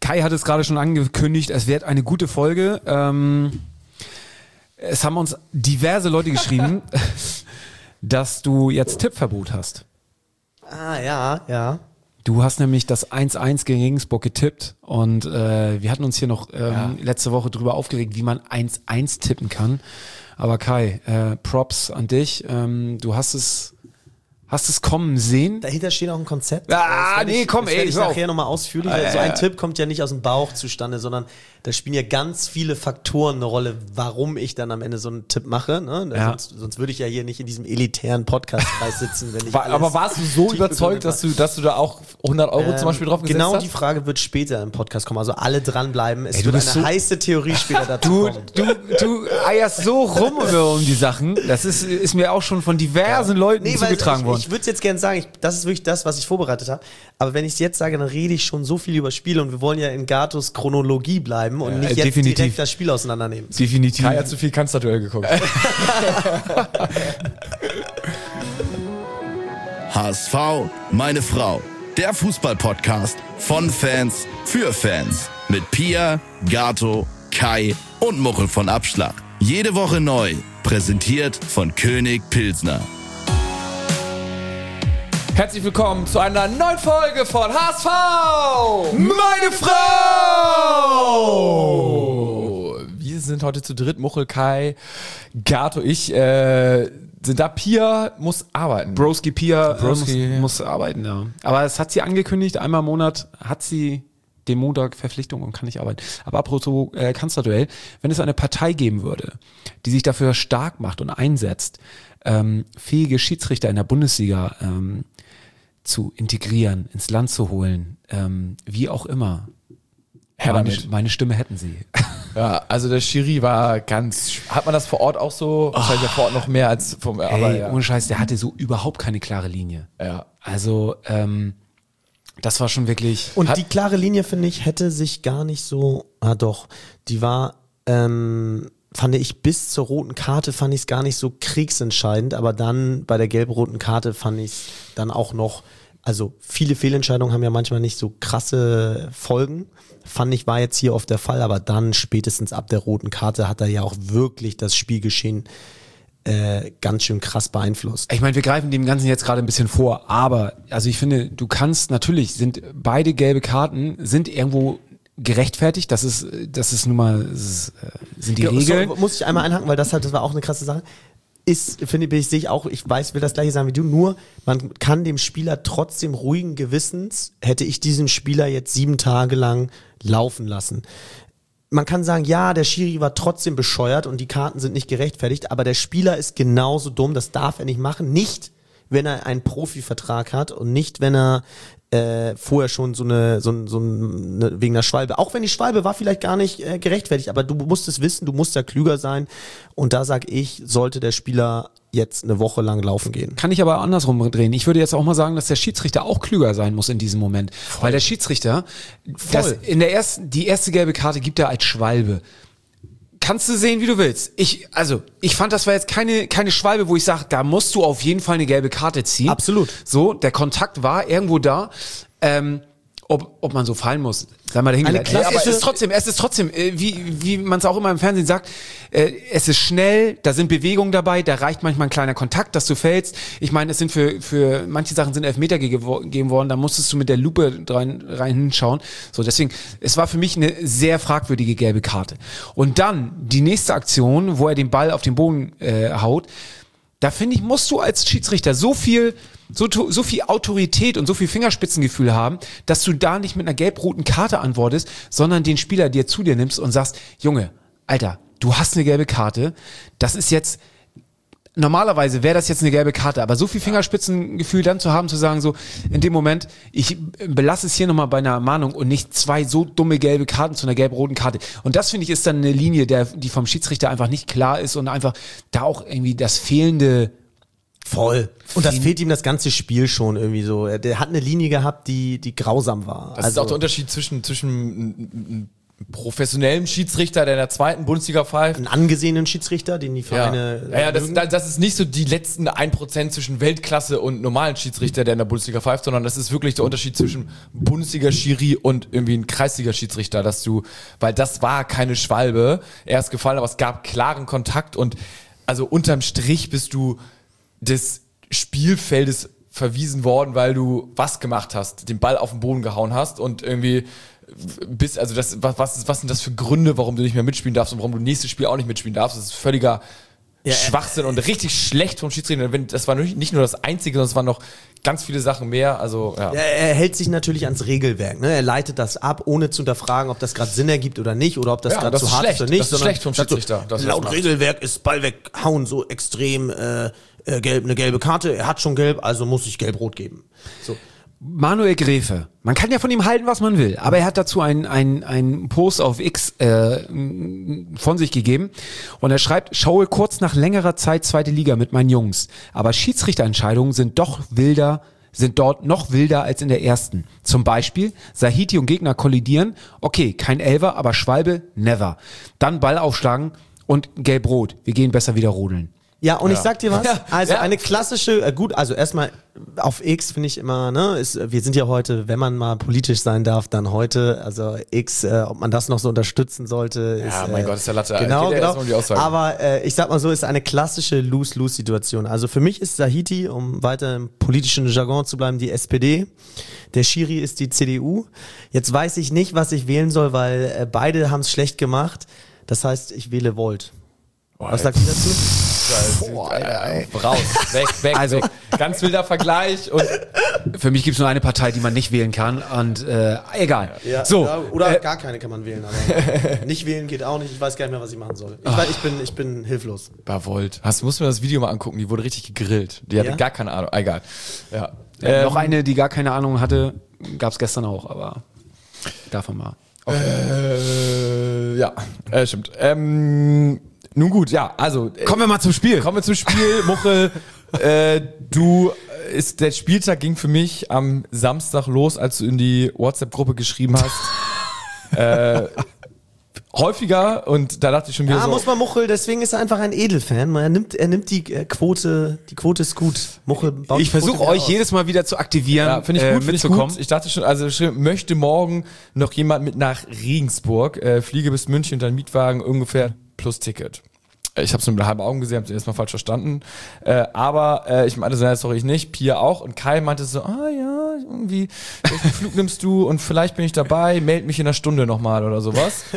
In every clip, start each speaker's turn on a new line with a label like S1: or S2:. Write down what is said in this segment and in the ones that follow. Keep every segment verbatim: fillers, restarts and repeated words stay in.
S1: Kai hat es gerade schon angekündigt, es wird eine gute Folge. Ähm, es haben uns diverse Leute geschrieben, dass du jetzt Tippverbot hast.
S2: Ah, ja, ja.
S1: Du hast nämlich das eins eins gegen Regensburg getippt und äh, wir hatten uns hier noch ähm, ja. letzte Woche drüber aufgeregt, wie man eins eins tippen kann. Aber Kai, äh, Props an dich. Ähm, du hast es Hast es kommen sehen?
S2: Dahinter steht auch ein Konzept.
S1: Ah, nee,
S2: ich,
S1: komm,
S2: das
S1: ey.
S2: ich nachher nochmal ausführlich.
S1: Ah,
S2: so
S1: ja,
S2: ein
S1: ja.
S2: Tipp kommt ja nicht aus dem Bauch zustande, sondern da spielen ja ganz viele Faktoren eine Rolle, warum ich dann am Ende so einen Tipp mache. Ne?
S1: Ja.
S2: Sonst, sonst würde ich ja hier nicht in diesem elitären Podcast-Kreis sitzen. Wenn ich
S3: War, aber warst du so überzeugt, dass du, dass du da auch hundert Euro ähm, zum Beispiel drauf gesetzt
S2: genau
S3: hast?
S2: Genau die Frage wird später im Podcast kommen. Also alle dranbleiben. Es
S1: ey,
S2: wird eine
S1: so
S2: heiße Theorie später dazu kommen.
S1: Du, du eierst so rum um die Sachen. Das ist, ist mir auch schon von diversen ja. Leuten
S2: nee,
S1: zugetragen
S2: ich,
S1: worden.
S2: Ich würde es jetzt gerne sagen, ich, das ist wirklich das, was ich vorbereitet habe. Aber wenn ich es jetzt sage, dann rede ich schon so viel über Spiele und wir wollen ja in Gatos Chronologie bleiben und
S1: ja,
S2: nicht jetzt
S1: definitiv.
S2: direkt das Spiel auseinandernehmen.
S1: Definitiv.
S3: Kai hat zu viel Kanzlerduell geguckt.
S4: H S V, meine Frau. Der Fußball-Podcast von Fans für Fans. Mit Pia, Gato, Kai und Muchel von Abschlag. Jede Woche neu. Präsentiert von König Pilsner.
S3: Herzlich willkommen zu einer neuen Folge von H S V, meine Frau! Wir sind heute zu dritt, Muchel, Kai, Gato, ich, äh, sind da. Pia muss arbeiten.
S1: Broski Pia
S3: Broski.
S1: Äh, muss, muss arbeiten, ja. Aber es hat sie angekündigt, einmal im Monat hat sie den Montag Verpflichtung und kann nicht arbeiten. Aber apropos äh, Kanzlerduell, wenn es eine Partei geben würde, die sich dafür stark macht und einsetzt, ähm, fähige Schiedsrichter in der Bundesliga ähm, zu integrieren, ins Land zu holen, ähm, wie auch immer.
S3: Herr
S1: meine,
S3: damit.
S1: meine Stimme hätten sie.
S3: Ja, also der Schiri war ganz, hat man das vor Ort auch so? Wahrscheinlich ja vor Ort noch mehr als vom, aber
S1: Ey,
S3: ja.
S1: ohne Scheiß, der hatte so überhaupt keine klare Linie.
S3: Ja.
S1: Also, ähm, das war schon wirklich...
S2: Und
S1: hat,
S2: die klare Linie, finde ich, hätte sich gar nicht so, ah doch, die war, ähm, fand ich bis zur roten Karte, fand ich es gar nicht so kriegsentscheidend, aber dann bei der gelb-roten Karte fand ich es dann auch noch, also viele Fehlentscheidungen haben ja manchmal nicht so krasse Folgen, fand ich, war jetzt hier oft der Fall, aber dann spätestens ab der roten Karte hat er ja auch wirklich das Spielgeschehen äh, ganz schön krass beeinflusst.
S1: Ich meine, wir greifen dem Ganzen jetzt gerade ein bisschen vor, aber also ich finde, du kannst, natürlich sind beide gelbe Karten, sind irgendwo gerechtfertigt, das ist, das ist nun mal, das ist, sind die
S2: Ja,
S1: Regeln.
S2: So, muss ich einmal einhaken, weil das halt, das war auch eine krasse Sache. Ist, finde ich, sehe ich auch, ich weiß, will das gleiche sagen wie du, nur man kann dem Spieler trotzdem ruhigen Gewissens, hätte ich diesen Spieler jetzt sieben Tage lang laufen lassen. Man kann sagen, ja, der Schiri war trotzdem bescheuert und die Karten sind nicht gerechtfertigt, aber der Spieler ist genauso dumm, das darf er nicht machen. Nicht, wenn er einen Profivertrag hat und nicht, wenn er äh, vorher schon so eine, so, so eine, wegen der Schwalbe. Auch wenn die Schwalbe war vielleicht gar nicht äh, gerechtfertigt, aber du musst es wissen, du musst ja klüger sein. Und da sag ich, sollte der Spieler jetzt eine Woche lang laufen gehen.
S1: Kann ich aber andersrum drehen. Ich würde jetzt auch mal sagen, dass der Schiedsrichter auch klüger sein muss in diesem Moment. Voll. Weil der Schiedsrichter, das in der ersten, die erste gelbe Karte gibt er als Schwalbe. Kannst du sehen, wie du willst. Ich, also, ich fand, das war jetzt keine, keine Schwalbe, wo ich sage, da musst du auf jeden Fall eine gelbe Karte ziehen.
S2: Absolut.
S1: So, der Kontakt war irgendwo da. Ähm, ob, ob man so fallen muss, sei mal dahingeleitet.
S2: Eine
S1: Aber es ist trotzdem, es ist trotzdem, äh, wie, wie man es auch immer im Fernsehen sagt, äh, es ist schnell, da sind Bewegungen dabei, da reicht manchmal ein kleiner Kontakt, dass du fällst. Ich meine, es sind für, für manche Sachen sind Elfmeter gegeben worden, da musstest du mit der Lupe rein, rein hinschauen. So, deswegen, es war für mich eine sehr fragwürdige gelbe Karte. Und dann die nächste Aktion, wo er den Ball auf den Boden äh, haut, da finde ich, musst du als Schiedsrichter so viel, so, so viel Autorität und so viel Fingerspitzengefühl haben, dass du da nicht mit einer gelb-roten Karte antwortest, sondern den Spieler dir zu dir nimmst und sagst, Junge, Alter, du hast eine gelbe Karte, das ist jetzt, normalerweise wäre das jetzt eine gelbe Karte, aber so viel Fingerspitzengefühl dann zu haben, zu sagen so, in dem Moment, ich belasse es hier nochmal bei einer Ermahnung und nicht zwei so dumme gelbe Karten zu einer gelb-roten Karte. Und das, finde ich, ist dann eine Linie, der, die vom Schiedsrichter einfach nicht klar ist und einfach da auch irgendwie das fehlende...
S2: Voll. Und das fehlt ihm das ganze Spiel schon irgendwie so. Der hat eine Linie gehabt, die, die grausam war.
S3: Das also ist auch der Unterschied zwischen, zwischen professionellen Schiedsrichter, der in der zweiten Bundesliga pfeift.
S2: Einen angesehenen Schiedsrichter, den die Vereine.
S3: Ja, ja das,
S2: mögen.
S3: das ist nicht so die letzten ein Prozent zwischen Weltklasse und normalen Schiedsrichter, der in der Bundesliga pfeift, sondern das ist wirklich der Unterschied zwischen Bundesliga-Schiri und irgendwie ein Kreisliga-Schiedsrichter, dass du, weil das war keine Schwalbe, er ist gefallen, aber es gab klaren Kontakt und also unterm Strich bist du des Spielfeldes verwiesen worden, weil du was gemacht hast, den Ball auf den Boden gehauen hast und irgendwie bis, also das, was, was, was sind das für Gründe, warum du nicht mehr mitspielen darfst und warum du nächstes Spiel auch nicht mitspielen darfst? Das ist völliger ja, Schwachsinn und richtig schlecht vom Schiedsrichter. Das war nicht nur das Einzige, sondern es waren noch ganz viele Sachen mehr. Also, ja.
S2: Ja, er hält sich natürlich ans Regelwerk. Ne? Er leitet das ab, ohne zu hinterfragen, ob das gerade Sinn ergibt oder nicht oder ob das
S3: Ja,
S2: gerade
S3: das
S2: zu
S3: ist
S2: hart
S3: schlecht.
S2: ist oder nicht.
S3: Das ist schlecht vom Schiedsrichter,
S2: So,
S3: dass er das
S2: laut
S3: macht.
S2: Regelwerk ist Ball weghauen so extrem äh, äh, gelb, eine gelbe Karte. Er hat schon gelb, also muss ich gelb-rot geben. So.
S1: Manuel Gräfe. Man kann ja von ihm halten, was man will, aber er hat dazu einen ein Post auf X äh, von sich gegeben und er schreibt, schaue kurz nach längerer Zeit zweite Liga mit meinen Jungs, aber Schiedsrichterentscheidungen sind doch wilder, sind dort noch wilder als in der ersten. Zum Beispiel, Sahiti und Gegner kollidieren, okay, kein Elfer, aber Schwalbe, never. Dann Ball aufschlagen und gelb-rot, wir gehen besser wieder rodeln.
S2: Ja, und ja. ich sag dir was,
S3: Ja,
S2: also
S3: ja.
S2: eine klassische, äh, gut, also erstmal auf X finde ich immer, ne, ist, wir sind ja heute, wenn man mal politisch sein darf, dann heute, also X, äh, ob man das noch so unterstützen sollte, ist,
S3: Ja, mein
S2: äh,
S3: Gott, ist der Latte.
S2: Genau,
S3: Geht ja
S2: genau.
S3: erstmal um die Aussage.
S2: Aber äh, ich sag mal so, ist eine klassische Lose-Lose-Situation. Also für mich ist Sahiti, um weiter im politischen Jargon zu bleiben, die S P D, der Schiri ist die C D U. Jetzt weiß ich nicht, was ich wählen soll, weil äh, beide haben es schlecht gemacht. Das heißt, ich wähle Volt.
S3: Boah,
S2: Was sagt ihr dazu?
S3: Boah, Alter, raus, weg, weg, also weg. Ganz wilder Vergleich und
S1: Für mich gibt's nur eine Partei, die man nicht wählen kann und äh, egal. so,
S2: ja, oder
S1: äh,
S2: gar keine kann man wählen, aber nicht wählen geht auch nicht. Ich weiß gar nicht mehr, was ich machen soll. Ich, weiß, ich, bin, ich bin hilflos.
S3: bei Volt. Hast, musst du mir das Video mal angucken, die wurde richtig gegrillt. Die hatte
S2: Ja?
S3: gar keine Ahnung, egal. Ja.
S1: äh,
S3: Ähm,
S1: noch eine, die gar keine Ahnung hatte, gab's gestern auch, aber davon mal.
S3: Äh, ja, äh, stimmt. Ähm, nun gut, ja, also äh,
S1: Kommen wir mal zum Spiel.
S3: kommen wir zum Spiel. Muchel, äh, du ist der Spieltag ging für mich am Samstag los, als du in die WhatsApp-Gruppe geschrieben hast. äh, häufiger und da dachte ich schon wieder
S2: Ja,
S3: so.
S2: muss man Muchel, deswegen ist er einfach ein Edelfan. Er nimmt, er nimmt die äh, Quote, die Quote ist gut. Muchel baut
S1: Ich
S2: die Quote
S1: versuche
S2: wieder
S1: euch
S2: aus.
S1: jedes Mal wieder zu aktivieren,
S3: Ja, finde ich
S1: äh,
S3: gut, finde ich
S1: mitzukommen.
S3: gut. Ich dachte schon, also schon, möchte morgen noch jemand mit nach Regensburg, äh, fliege bis München und dann Mietwagen ungefähr plus Ticket. Ich habe es nur mit halben Augen gesehen, habe es erstmal falsch verstanden. Äh, aber äh, ich meinte so, ja, sorry, ich nicht. Pia auch. Und Kai meinte so, ah ja, irgendwie, welchen Flug nimmst du? Und vielleicht bin ich dabei, meld mich in einer Stunde nochmal oder sowas.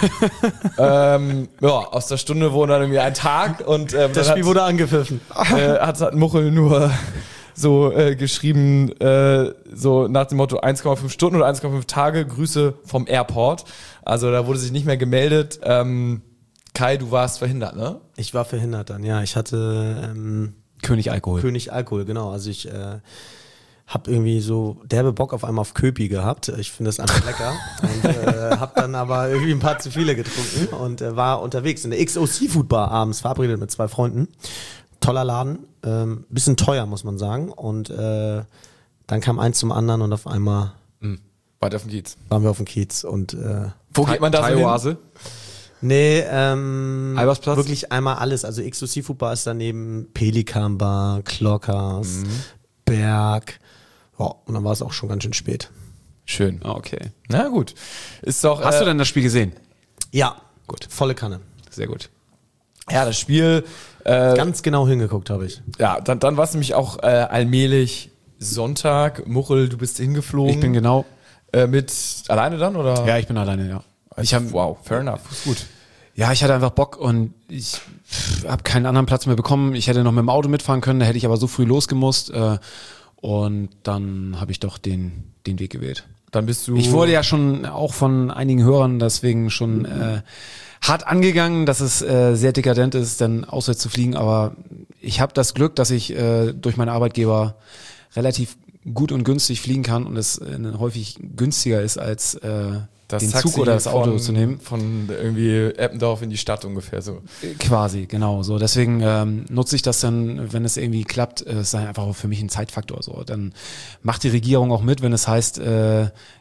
S3: ähm, ja, aus der Stunde wurde dann irgendwie ein Tag und ähm,
S2: Das
S3: dann
S2: Spiel
S3: hat,
S2: wurde angepfiffen.
S3: äh, hat, hat Muchel nur so äh, geschrieben, äh, so nach dem Motto eins Komma fünf Stunden oder eins Komma fünf Tage, Grüße vom Airport. Also da wurde sich nicht mehr gemeldet. Ähm, Kai, du warst verhindert, ne?
S2: Ich war verhindert dann, ja. Ich hatte ähm,
S1: König Alkohol.
S2: König Alkohol, genau. Also ich äh, habe irgendwie so derbe Bock auf einmal auf Köpi gehabt. Ich finde das einfach lecker. Und äh, habe dann aber irgendwie ein paar zu viele getrunken und äh, war unterwegs in der X O Seafood Bar abends, verabredet mit zwei Freunden. Toller Laden, ähm, bisschen teuer, muss man sagen. Und äh, dann kam eins zum anderen und auf einmal
S3: Weiter auf dem Kiez.
S2: waren wir auf dem Kiez und äh,
S3: Wo geht man da so hin?
S1: Thai-Oase.
S2: nee, ähm,
S1: Albersplatz?
S2: wirklich einmal alles. Also X O Seafood Bar ist daneben, Pelikan Bar, Clockers, Berg. Ja, und dann war es auch schon ganz schön spät.
S3: Schön.
S1: Ah, okay.
S3: Na gut. Ist doch.
S1: Hast
S3: äh,
S1: du denn das Spiel gesehen?
S2: Ja, gut, volle Kanne.
S1: Sehr gut.
S3: Ja, das Spiel. Äh,
S2: Ganz genau hingeguckt habe ich.
S3: ja, dann, dann war es nämlich auch äh, allmählich Sonntag. Muchel, du bist hingeflogen.
S1: Ich bin genau.
S3: äh, mit alleine dann oder?
S1: Ja, ich bin alleine, ja. Ich hab,
S3: wow, fair enough. Ist gut.
S1: Ja, ich hatte einfach Bock und ich habe keinen anderen Platz mehr bekommen. Ich hätte noch mit dem Auto mitfahren können, da hätte ich aber so früh losgemusst. Äh, und dann habe ich doch den, den Weg gewählt.
S3: Dann bist du.
S1: Ich wurde ja schon auch von einigen Hörern deswegen schon äh, hart angegangen, dass es äh, sehr dekadent ist, dann auswärts zu fliegen. Aber ich habe das Glück, dass ich äh, durch meinen Arbeitgeber relativ gut und günstig fliegen kann und es äh, häufig günstiger ist, als äh,
S3: das
S1: den
S3: Taxi
S1: Zug oder das Auto
S3: von,
S1: zu nehmen.
S3: Von irgendwie Eppendorf in die Stadt ungefähr so.
S1: Quasi, genau. So, deswegen ähm, nutze ich das dann, wenn es irgendwie klappt, äh, ist dann einfach auch für mich ein Zeitfaktor. So, dann macht die Regierung auch mit, wenn es heißt, äh,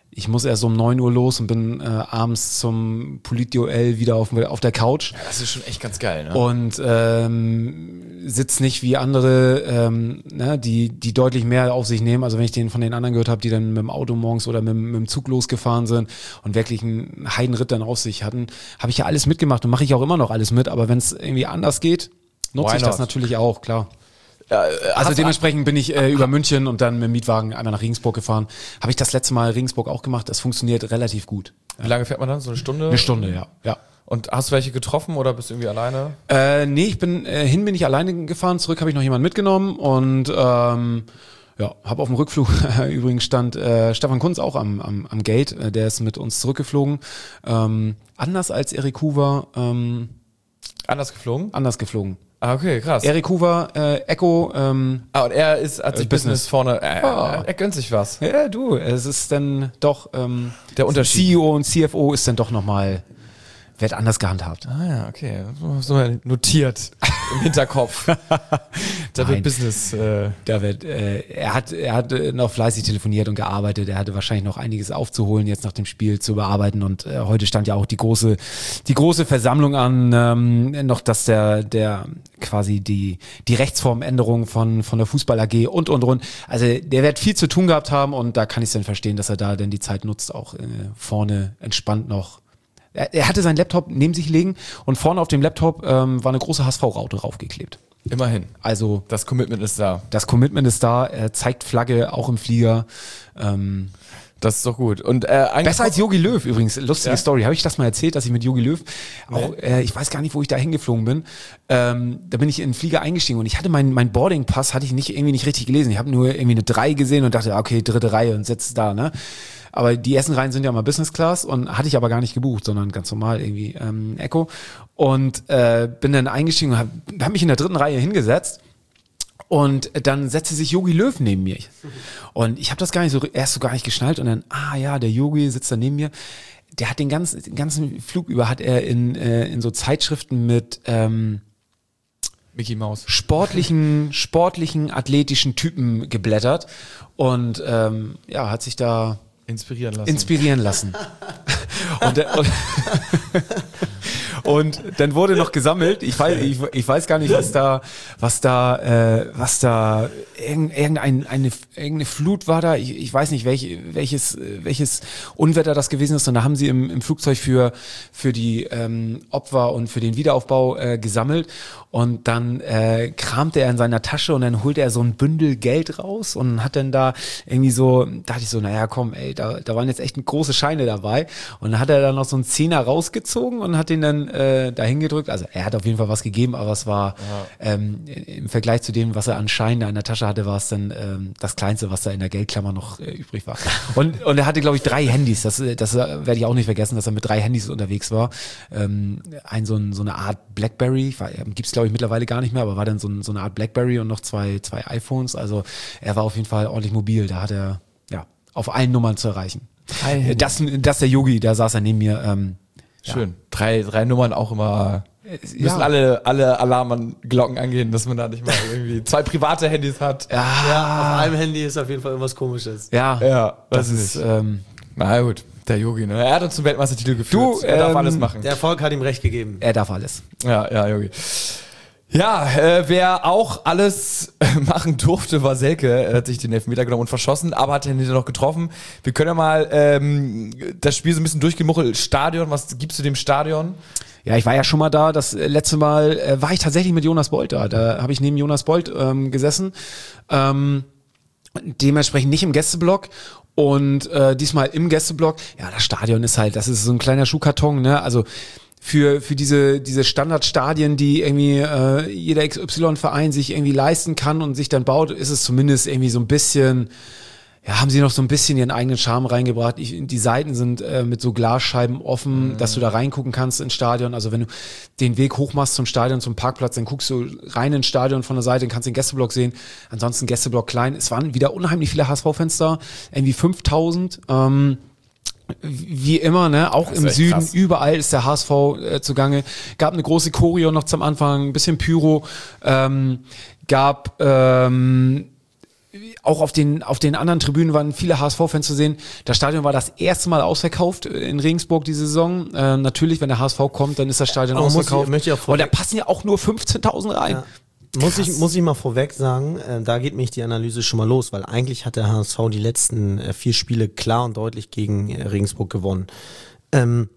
S1: ich muss erst um neun Uhr los und bin äh, abends zum Politduell wieder auf, auf der Couch.
S3: Ja, das ist schon echt ganz geil, ne?
S1: Und ähm, sitzt nicht wie andere, ähm, ne, die die deutlich mehr auf sich nehmen. Also wenn ich den von den anderen gehört habe, die dann mit dem Auto morgens oder mit, mit dem Zug losgefahren sind und wirklich einen Heidenritt dann auf sich hatten, habe ich ja alles mitgemacht und mache ich auch immer noch alles mit. Aber wenn es irgendwie anders geht, nutze
S3: Why
S1: ich das
S3: not?
S1: natürlich auch, klar.
S3: Ja, äh,
S1: Also
S3: hast-
S1: dementsprechend bin ich äh, über München und dann mit dem Mietwagen einmal nach Regensburg gefahren. Habe ich das letzte Mal Regensburg auch gemacht. Das funktioniert relativ gut.
S3: Wie lange fährt man dann? So eine Stunde?
S1: Eine Stunde, ja. ja.
S3: Und hast du welche getroffen oder bist du irgendwie alleine?
S1: Äh, nee, ich bin äh, hin bin ich alleine gefahren, zurück habe ich noch jemanden mitgenommen und ähm, ja, habe auf dem Rückflug übrigens stand äh, Stefan Kunz auch am, am, am Gate, äh, der ist mit uns zurückgeflogen. Ähm, anders als Erik Hoover, ähm,
S3: Anders geflogen?
S1: anders geflogen.
S3: Ah, okay, krass.
S1: Erik Hoover, äh, Echo, ähm,
S3: ah, und er ist, hat sich
S1: Äh,
S3: Business,
S1: Business.
S3: vorne, äh,
S1: Ah.
S3: er gönnt sich was.
S1: ja du, es ist dann doch ähm,
S3: Der Unterschied.
S1: C E O und C F O ist dann doch nochmal, wird anders gehandhabt.
S3: Ah ja, okay. So mal notiert im Hinterkopf. Da
S1: Nein.
S3: wird Business. Äh,
S1: Da wird, äh, er hat, er hat äh, noch fleißig telefoniert und gearbeitet. Er hatte wahrscheinlich noch einiges aufzuholen, jetzt nach dem Spiel zu bearbeiten. Und äh, heute stand ja auch die große, die große Versammlung an, ähm, noch, dass der, der quasi die, die Rechtsformänderung von, von der Fußball A G und und und. Also der wird viel zu tun gehabt haben und da kann ich es dann verstehen, dass er da denn die Zeit nutzt, auch äh, vorne entspannt noch. Er, er hatte seinen Laptop neben sich liegen und vorne auf dem Laptop ähm, war eine große H S V-Raute raufgeklebt.
S3: immerhin.
S1: Also
S3: Das Commitment ist da.
S1: das Commitment ist da, er zeigt Flagge auch im Flieger. Ähm,
S3: Das ist doch gut. Und äh, eigentlich
S1: besser als Jogi Löw übrigens, lustige
S3: Ja.
S1: Story. Habe ich das mal erzählt, dass ich mit Jogi Löw auch, äh, ich weiß gar nicht, wo ich da hingeflogen bin. Ähm, da bin ich in den Flieger eingestiegen und ich hatte meinen mein Boarding-Pass hatte ich nicht irgendwie nicht richtig gelesen. Ich habe nur irgendwie eine drei gesehen und dachte, okay, dritte Reihe und setz da, ne? Aber die ersten Reihen sind ja mal Business Class und hatte ich aber gar nicht gebucht, sondern ganz normal irgendwie ähm, Echo. Und äh, bin dann eingestiegen und habe hab mich in der dritten Reihe hingesetzt. Und dann setzte sich Jogi Löw neben mir. Und ich habe das gar nicht so erst so gar nicht geschnallt und dann, ah ja, der Jogi sitzt da neben mir. Der hat den ganzen, den ganzen Flug über hat er in, äh, in so Zeitschriften mit ähm,
S3: Mickey Mouse.
S1: sportlichen, sportlichen, athletischen Typen geblättert und ähm, ja, hat sich da
S3: Inspirieren lassen.
S1: inspirieren lassen. und, der, und, und dann wurde noch gesammelt. Ich weiß, ich, ich weiß gar nicht, was da, was da, äh, was da irgend- irgendein eine irgendeine Flut war da. Ich, ich weiß nicht, welch, welches welches Unwetter das gewesen ist. Und da haben sie im, im Flugzeug für für die ähm, Opfer und für den Wiederaufbau äh, gesammelt. Und dann äh, kramte er in seiner Tasche und dann holte er so ein Bündel Geld raus und hat dann da irgendwie so, dachte ich so, naja, komm, ey, da, da waren jetzt echt große Scheine dabei. Und dann hat er dann noch so einen Zehner rausgezogen und hat den dann äh, dahin gedrückt. Also er hat auf jeden Fall was gegeben, aber es war ähm, im Vergleich zu dem, was er an Scheinen da in der Tasche hatte, war es dann ähm, das Kleinste, was da in der Geldklammer noch äh, übrig war. Und, und er hatte, glaube ich, drei Handys. Das, das äh, werde ich auch nicht vergessen, dass er mit drei Handys unterwegs war. Ähm, ein so, ein so eine Art Blackberry, gibt es glaube ich mittlerweile gar nicht mehr, aber war dann so, ein, so eine Art Blackberry und noch zwei, zwei iPhones. Also er war auf jeden Fall ordentlich mobil. Da hat er ja auf allen Nummern zu erreichen.
S3: Drei
S1: Das, das der Yogi, da saß er neben mir. Ähm,
S3: Schön. Drei, drei Nummern auch immer. Müssen
S1: ja.
S3: alle, alle Alarmglocken angehen, dass man da nicht mal irgendwie zwei private Handys hat.
S2: Ja, auf einem Handy ist auf jeden Fall irgendwas Komisches.
S1: Ja,
S3: Ja,
S1: das
S3: weiß
S1: ist
S3: nicht.
S1: ähm,
S3: Na gut, der Yogi, ne? Er hat uns zum Weltmeistertitel geführt.
S1: Du,
S3: er darf
S1: ähm,
S3: alles machen.
S2: Der Erfolg hat ihm recht gegeben.
S1: er darf alles.
S3: Ja, ja, Yogi. Ja, äh, wer auch alles äh, machen durfte, war Selke. Er hat sich den Elfmeter genommen und verschossen, aber hat den hinterher noch getroffen. Wir können ja mal ähm, das Spiel so ein bisschen durchgehen. Muchel, Stadion, was gibst du dem Stadion?
S1: Ja, ich war ja schon mal da. Das äh, letzte Mal äh, war ich tatsächlich mit Jonas Bolt da. Da habe ich neben Jonas Bolt ähm, gesessen. Ähm, dementsprechend nicht im Gästeblock. Und äh, diesmal im Gästeblock. Ja, das Stadion ist halt, das ist so ein kleiner Schuhkarton, ne? Also für für diese diese Standardstadien, die irgendwie äh, jeder X Y-Verein sich irgendwie leisten kann und sich dann baut, ist es zumindest irgendwie so ein bisschen, ja, haben sie noch so ein bisschen ihren eigenen Charme reingebracht. Ich, die Seiten sind äh, mit so Glasscheiben offen, mhm. dass du da reingucken kannst ins Stadion. Also wenn du den Weg hoch machst zum Stadion, zum Parkplatz, dann guckst du rein ins Stadion von der Seite, dann kannst du den Gästeblock sehen. Ansonsten Gästeblock klein. Es waren wieder unheimlich viele H S V-Fans da, irgendwie fünftausend. Ähm, wie immer, ne, auch
S3: Das ist
S1: im
S3: echt
S1: Süden,
S3: krass.
S1: überall ist der H S V äh, zugange. Gab eine große Choreo noch zum Anfang, ein bisschen Pyro, ähm, gab ähm, auch auf den, auf den anderen Tribünen waren viele H S V-Fans zu sehen. Das Stadion war das erste Mal ausverkauft in Regensburg diese Saison. Äh, natürlich, wenn der H S V kommt, dann ist das Stadion
S2: Aber muss
S1: ausverkauft.
S2: ich- möchte ich auch
S1: Und da
S2: vorweg-
S1: passen ja auch nur fünfzehntausend rein.
S2: Ja. Muss ich, muss ich mal vorweg sagen, äh, da geht mich die Analyse schon mal los, weil eigentlich hat der H S V die letzten äh, vier Spiele klar und deutlich gegen äh, Regensburg gewonnen. Ähm,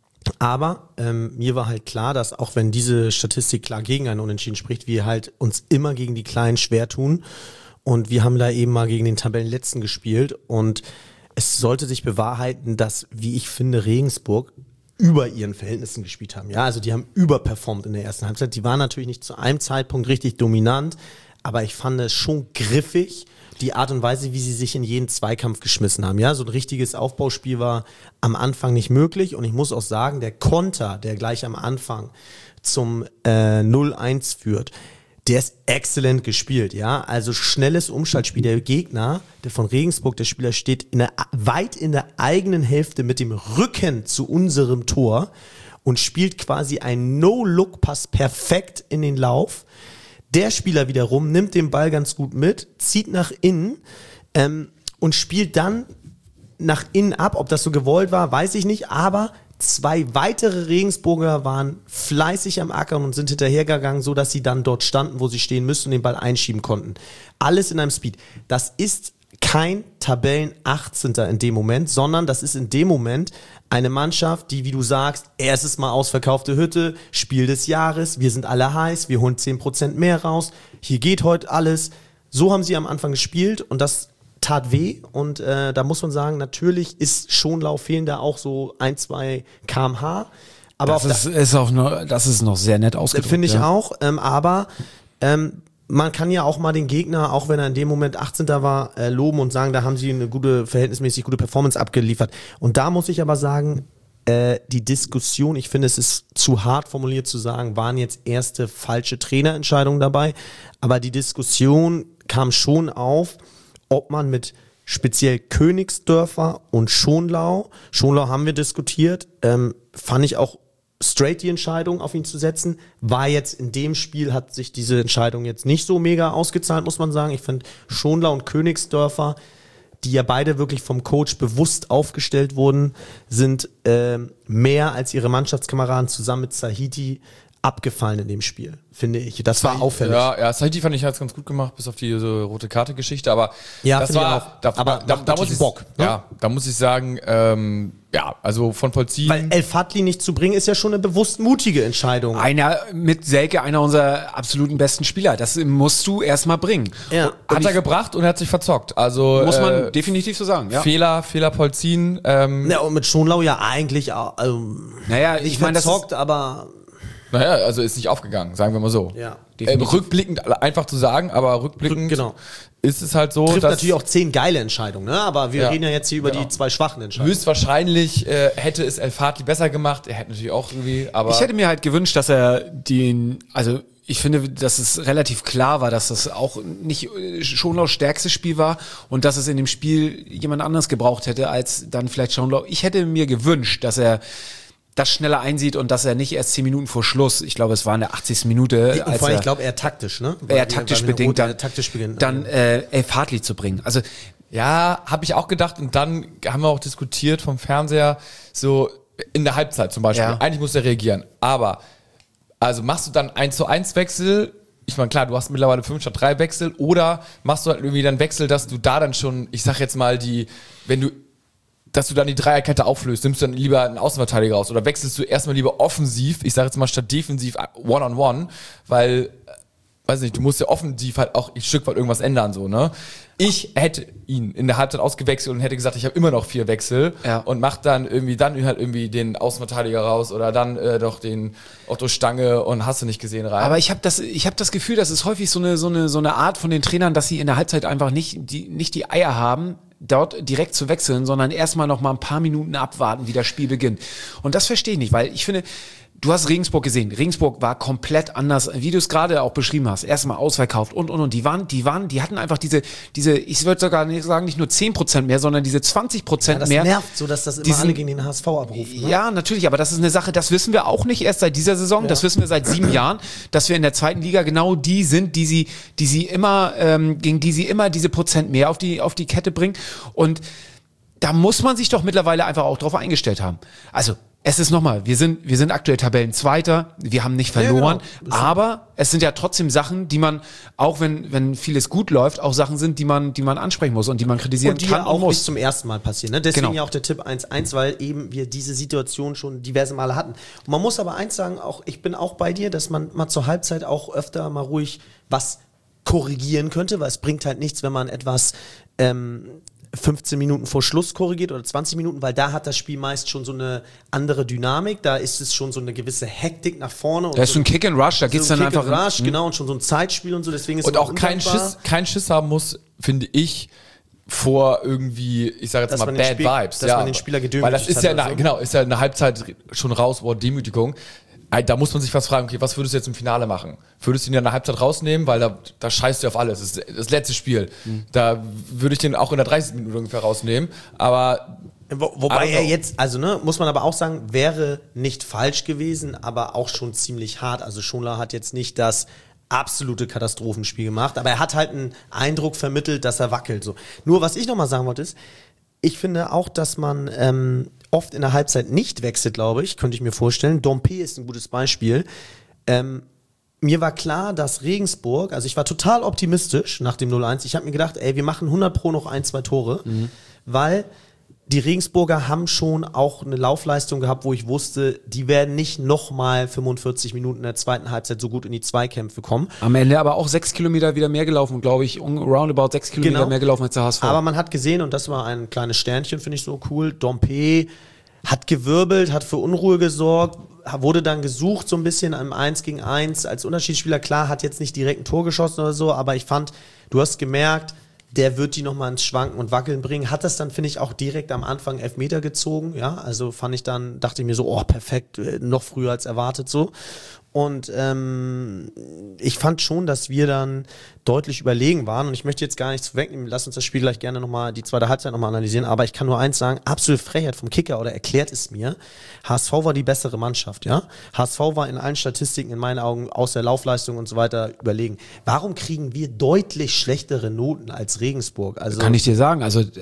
S2: aber ähm, mir war halt klar, dass auch wenn diese Statistik klar gegen einen Unentschieden spricht, wir halt uns immer gegen die Kleinen schwer tun. Und wir haben da eben mal gegen den Tabellenletzten gespielt. Und es sollte sich bewahrheiten, dass, wie ich finde, Regensburg über ihren Verhältnissen gespielt haben. Ja, also die haben überperformt in der ersten Halbzeit. Die waren natürlich nicht zu einem Zeitpunkt richtig dominant, aber ich fand es schon griffig, die Art und Weise, wie sie sich in jeden Zweikampf geschmissen haben. Ja, so ein richtiges Aufbauspiel war am Anfang nicht möglich. Und ich muss auch sagen, der Konter, der gleich am Anfang zum äh, null eins führt, der ist exzellent gespielt, ja. Also schnelles Umschaltspiel. Der Gegner, der von Regensburg, der Spieler steht in der, weit in der eigenen Hälfte mit dem Rücken zu unserem Tor und spielt quasi einen No-Look-Pass perfekt in den Lauf. Der Spieler wiederum nimmt den Ball ganz gut mit, zieht nach innen ähm, und spielt dann nach innen ab. Ob das so gewollt war, weiß ich nicht, aber zwei weitere Regensburger waren fleißig am Ackern und sind hinterhergegangen, so dass sie dann dort standen, wo sie stehen müssten und den Ball einschieben konnten. Alles in einem Speed. Das ist kein Tabellen-achtzehnter in dem Moment, sondern das ist in dem Moment eine Mannschaft, die, wie du sagst, erstes Mal ausverkaufte Hütte, Spiel des Jahres, wir sind alle heiß, wir holen zehn Prozent mehr raus, hier geht heute alles. So haben sie am Anfang gespielt und das tat weh und äh, da muss man sagen, natürlich ist Schonlau fehlen da auch so ein, zwei Kilometer pro Stunde. Aber
S1: Das
S2: auf
S1: ist, ist auch noch, das ist noch sehr nett ausgedrückt.
S2: Finde ich
S1: ja.
S2: auch, ähm, aber ähm, man kann ja auch mal den Gegner, auch wenn er in dem Moment achtzehnter war, äh, loben und sagen, da haben sie eine gute, verhältnismäßig gute Performance abgeliefert. Und da muss ich aber sagen, äh, die Diskussion, ich finde, es ist zu hart formuliert zu sagen, waren jetzt erste falsche Trainerentscheidungen dabei, aber die Diskussion kam schon auf, ob man mit speziell Königsdörfer und Schonlau, Schonlau haben wir diskutiert, ähm, fand ich auch straight die Entscheidung, auf ihn zu setzen, war jetzt in dem Spiel, hat sich diese Entscheidung jetzt nicht so mega ausgezahlt, muss man sagen. Ich finde Schonlau und Königsdörfer, die ja beide wirklich vom Coach bewusst aufgestellt wurden, sind äh, mehr als ihre Mannschaftskameraden zusammen mit Sahiti abgefallen in dem Spiel, finde ich. Das war auffällig.
S3: Ja, ja, Saidi fand ich hat's ganz gut gemacht, bis auf die so rote Karte-Geschichte, aber
S2: Ja,
S3: das
S2: finde ich
S3: war,
S2: auch.
S3: Da,
S2: Aber
S3: da,
S2: macht
S3: da muss
S2: natürlich
S3: ich
S2: Bock, ne?
S3: Ja, da muss ich sagen, ähm, ja, also von vollziehen.
S2: Weil El Fadli nicht zu bringen, ist ja schon eine bewusst mutige Entscheidung.
S1: Einer mit Selke, einer unserer absoluten besten Spieler. Das musst du erstmal bringen.
S2: Ja.
S1: Und
S3: hat
S1: ich,
S3: er gebracht und er hat sich verzockt. Also
S1: muss man
S3: äh,
S1: definitiv so sagen. Ja.
S3: Fehler, Fehler vollziehen. Ähm,
S2: Ja, und mit Schonlau ja eigentlich auch, also,
S1: Naja,
S2: nicht
S1: ich meine, das ist,
S2: verzockt, aber
S3: Naja, also ist nicht aufgegangen, sagen wir mal so.
S2: ja.
S3: Äh, rückblickend einfach zu sagen, aber rückblickend
S2: Genau.
S3: ist es halt so,
S2: Trifft
S3: dass
S2: natürlich auch zehn geile Entscheidungen, ne? Aber wir
S3: Ja.
S2: reden ja jetzt hier über
S3: Genau.
S2: die zwei schwachen Entscheidungen.
S3: höchstwahrscheinlich äh, hätte es El Fadli besser gemacht. Er hätte natürlich auch irgendwie, aber
S1: ich hätte mir halt gewünscht, dass er den, also ich finde, dass es relativ klar war, dass das auch nicht Schonlaus stärkstes Spiel war und dass es in dem Spiel jemand anderes gebraucht hätte als dann vielleicht Schonlau. Ich hätte mir gewünscht, dass er das schneller einsieht und dass er nicht erst zehn Minuten vor Schluss, ich glaube, es war in der achtzigsten Minute,
S2: Und
S1: als
S2: vor allem,
S1: er,
S2: ich glaube, eher taktisch, ne? Weil
S1: eher
S2: wir-
S1: taktisch
S2: weil wir
S1: bedingt
S2: rot-
S1: dann,
S2: äh, taktisch beginnen.
S1: dann äh, El Fadli zu bringen. Also
S3: ja, habe ich auch gedacht und dann haben wir auch diskutiert vom Fernseher, so in der Halbzeit zum Beispiel.
S1: Ja.
S3: Eigentlich muss er reagieren, aber also machst du dann eins zu eins Wechsel, ich meine klar, du hast mittlerweile fünf statt drei Wechsel oder machst du halt irgendwie dann Wechsel, dass du da dann schon, ich sag jetzt mal die, wenn du dass du dann die Dreierkette auflöst, nimmst du dann lieber einen Außenverteidiger raus oder wechselst du erstmal lieber offensiv, ich sage jetzt mal statt defensiv One-on-One, weil, weiß nicht, du musst ja offensiv halt auch ein Stück weit irgendwas ändern, so, ne? Ich hätte ihn in der Halbzeit ausgewechselt und hätte gesagt, ich habe immer noch vier Wechsel
S1: Ja.
S3: und mach dann irgendwie, dann halt irgendwie den Außenverteidiger raus oder dann äh, doch den Otto Stange und hast du nicht gesehen rein.
S1: Aber ich habe das, ich habe das Gefühl, das ist häufig so eine, so eine, so eine Art von den Trainern, dass sie in der Halbzeit einfach nicht die, nicht die Eier haben, dort direkt zu wechseln, sondern erstmal noch mal ein paar Minuten abwarten, wie das Spiel beginnt. Und das verstehe ich nicht, weil ich finde, du hast Regensburg gesehen. Regensburg war komplett anders, wie du es gerade auch beschrieben hast. Erstmal ausverkauft und, und, und. Die waren, die waren, die hatten einfach diese, diese, ich würde sogar nicht sagen, nicht nur zehn Prozent mehr, sondern diese zwanzig Prozent
S2: Ja, das
S1: mehr.
S2: nervt so, dass das immer
S1: Diesen-
S2: alle gegen den H S V abrufen. Ne?
S1: Ja, natürlich, aber das ist eine Sache, das wissen wir auch nicht erst seit dieser Saison, das wissen wir seit sieben Jahren, dass wir in der zweiten Liga genau die sind, die sie, die sie immer, ähm, gegen die sie immer diese Prozent mehr auf die, auf die Kette bringen. Und da muss man sich doch mittlerweile einfach auch drauf eingestellt haben. Also, es ist nochmal, wir sind, wir sind aktuell Tabellenzweiter, wir haben nicht verloren,
S2: genau.
S1: aber es sind ja trotzdem Sachen, die man, auch wenn, wenn vieles gut läuft, auch Sachen sind, die man, die man ansprechen muss und die man kritisieren
S2: Und die
S1: kann
S2: ja auch
S1: und muss.
S2: nicht zum ersten Mal passieren. Ne? Deswegen
S1: Genau.
S2: ja auch der Tipp eins eins, weil eben wir diese Situation schon diverse Male hatten. Und man muss aber eins sagen, auch ich bin auch bei dir, dass man mal zur Halbzeit auch öfter mal ruhig was korrigieren könnte, weil es bringt halt nichts, wenn man etwas ähm, fünfzehn Minuten vor Schluss korrigiert oder zwanzig Minuten, weil da hat das Spiel meist schon so eine andere Dynamik, da ist es schon so eine gewisse Hektik nach vorne. Und
S1: Da ist
S2: so
S1: so ein Kick and Rush, da geht's
S2: so
S1: dann
S2: ein Kick
S1: einfach
S2: and Rush, genau, und schon so ein Zeitspiel und so, deswegen ist
S3: Und
S2: es
S3: auch kein
S2: undankbar.
S3: Schiss, kein Schiss haben muss, finde ich, vor irgendwie, ich sage jetzt
S2: Dass
S3: mal
S2: man den
S3: Bad
S2: Spiel-
S3: Vibes.
S2: dass man den Spieler gedemütigt
S3: Weil das ist
S2: hat
S3: ja,
S2: oder
S3: eine,
S2: so.
S3: genau, ist ja eine Halbzeit schon raus, Wort Demütigung. Da muss man sich fast fragen, okay, was würdest du jetzt im Finale machen? Würdest du ihn in der Halbzeit rausnehmen, weil da, da scheißt du auf alles. Das ist das letzte Spiel.
S2: Mhm.
S3: Da würde ich den auch in der dreißigsten Minute ungefähr rausnehmen. Aber
S2: Wo, wobei
S3: I don't
S2: er
S3: know.
S2: jetzt, also ne, muss man aber auch sagen, wäre nicht falsch gewesen, aber auch schon ziemlich hart. Also Schonlau hat jetzt nicht das absolute Katastrophenspiel gemacht, aber er hat halt einen Eindruck vermittelt, dass er wackelt. So. Nur was ich nochmal sagen wollte ist, ich finde auch, dass man ähm, oft in der Halbzeit nicht wechselt, glaube ich, könnte ich mir vorstellen. Dompe ist ein gutes Beispiel. Ähm, mir war klar, dass Regensburg, also ich war total optimistisch nach dem null eins. Ich habe mir gedacht, ey, wir machen hundert pro noch ein, zwei Tore,
S1: Mhm.
S2: weil die Regensburger haben schon auch eine Laufleistung gehabt, wo ich wusste, die werden nicht nochmal fünfundvierzig Minuten in der zweiten Halbzeit so gut in die Zweikämpfe kommen.
S1: Am Ende aber auch sechs Kilometer wieder mehr gelaufen, glaube ich, um, roundabout sechs Kilometer
S2: Genau.
S1: mehr gelaufen als der H S V.
S2: Aber man hat gesehen, und das war ein kleines Sternchen, finde ich so cool, Dompe hat gewirbelt, hat für Unruhe gesorgt, wurde dann gesucht so ein bisschen im eins gegen eins als Unterschiedsspieler. Klar, hat jetzt nicht direkt ein Tor geschossen oder so, aber ich fand, du hast gemerkt, der wird die nochmal ins Schwanken und Wackeln bringen. Hat das dann, finde ich, auch direkt am Anfang Elfmeter gezogen. Ja, also fand ich dann, dachte ich mir so, oh, perfekt, äh, noch früher als erwartet so. Und ähm, ich fand schon, dass wir dann deutlich überlegen waren. Und ich möchte jetzt gar nichts vorwegnehmen. Lass uns das Spiel gleich gerne nochmal, die zweite Halbzeit nochmal analysieren. Aber ich kann nur eins sagen, absolute Frechheit vom Kicker, oder erklärt es mir. H S V war die bessere Mannschaft, ja. H S V war in allen Statistiken in meinen Augen außer Laufleistung und so weiter überlegen. Warum kriegen wir deutlich schlechtere Noten als Regensburg? Also
S1: Kann ich dir sagen, also äh,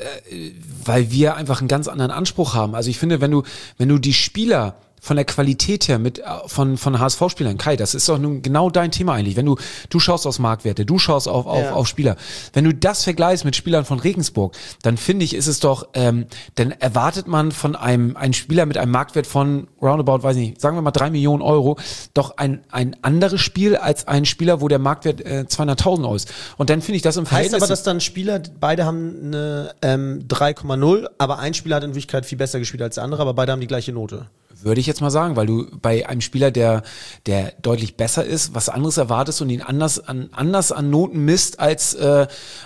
S1: weil wir einfach einen ganz anderen Anspruch haben. Also ich finde, wenn du wenn du die Spieler von der Qualität her mit äh, von von H S V-Spielern, Kai, das ist doch nun genau dein Thema eigentlich. Wenn du du schaust auf Marktwerte, du schaust auf auf,
S2: Ja.
S1: auf Spieler. Wenn du das vergleichst mit Spielern von Regensburg, dann finde ich, ist es doch, ähm, dann erwartet man von einem einem Spieler mit einem Marktwert von roundabout, weiß nicht, sagen wir mal drei Millionen Euro, doch ein ein anderes Spiel als ein Spieler, wo der Marktwert äh, zweihunderttausend Euro ist. Und dann finde ich das im
S2: heißt
S1: Verhältnis.
S2: aber, dass dann Spieler, beide haben eine ähm, drei Komma null, aber ein Spieler hat in Wirklichkeit viel besser gespielt als der andere, aber beide haben die gleiche Note.
S1: Würde ich jetzt mal sagen, weil du bei einem Spieler, der, der deutlich besser ist, was anderes erwartest und ihn anders an, anders an Noten misst als, äh,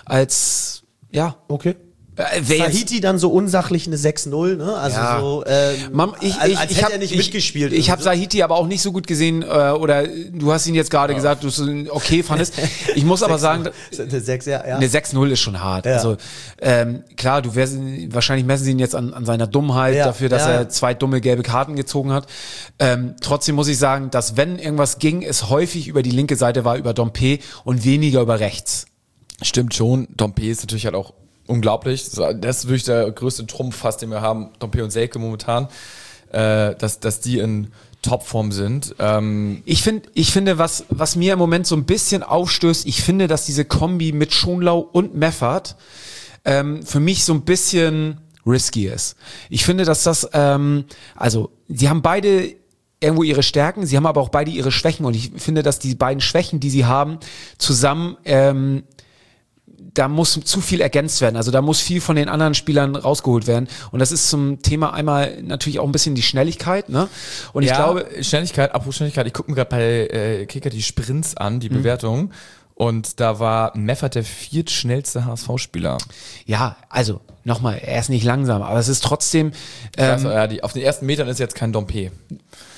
S1: als, ja.
S2: Okay.
S1: Äh, wer jetzt,
S2: Sahiti dann so unsachlich eine sechs null, ne? Also
S1: Ja.
S2: so, ähm,
S1: Mam, ich,
S2: als,
S1: ich,
S2: als
S1: ich
S2: hätte
S1: hab,
S2: er nicht
S1: ich,
S2: mitgespielt.
S1: Ich habe
S2: irgendwie.
S1: Sahiti aber auch nicht so gut gesehen, äh, oder du hast ihn jetzt gerade gesagt, du es okay fandest. Ich muss aber sagen,
S2: Eine sechs, ja, ja.
S1: eine sechs null ist schon hart.
S2: Ja.
S1: Also ähm, klar, du wärst, wahrscheinlich messen sie ihn jetzt an, an seiner Dummheit
S2: Ja,
S1: dafür, dass
S2: ja.
S1: er zwei dumme gelbe Karten gezogen hat. Ähm, trotzdem muss ich sagen, dass wenn irgendwas ging, es häufig über die linke Seite war, über Dompe und weniger über rechts.
S3: stimmt schon, Dompe ist natürlich halt auch unglaublich. Das ist wirklich der größte Trumpf fast, den wir haben, Dompe und Selke momentan, äh, dass, dass die in Topform sind. Ähm,
S1: Ich finde, ich finde, was, was mir im Moment so ein bisschen aufstößt, ich finde, dass diese Kombi mit Schonlau und Meffert ähm, für mich so ein bisschen risky ist. Ich finde, dass das, ähm, also, sie haben beide irgendwo ihre Stärken, sie haben aber auch beide ihre Schwächen und ich finde, dass die beiden Schwächen, die sie haben, zusammen, ähm, da muss zu viel ergänzt werden. Also da muss viel von den anderen Spielern rausgeholt werden. Und das ist zum Thema einmal natürlich auch ein bisschen die Schnelligkeit, ne? Und ich
S3: ja,
S1: glaube,
S3: Schnelligkeit, apropos Schnelligkeit, ich gucke mir gerade bei äh, Kicker die Sprints an,
S1: Mhm.
S3: die Bewertung. Und da war Meffert der viertschnellste H S V-Spieler.
S1: ja, also nochmal, er ist nicht langsam, aber es ist trotzdem,
S3: Ähm,
S1: ähm,
S3: ja, die, auf den ersten Metern ist jetzt kein Dompe.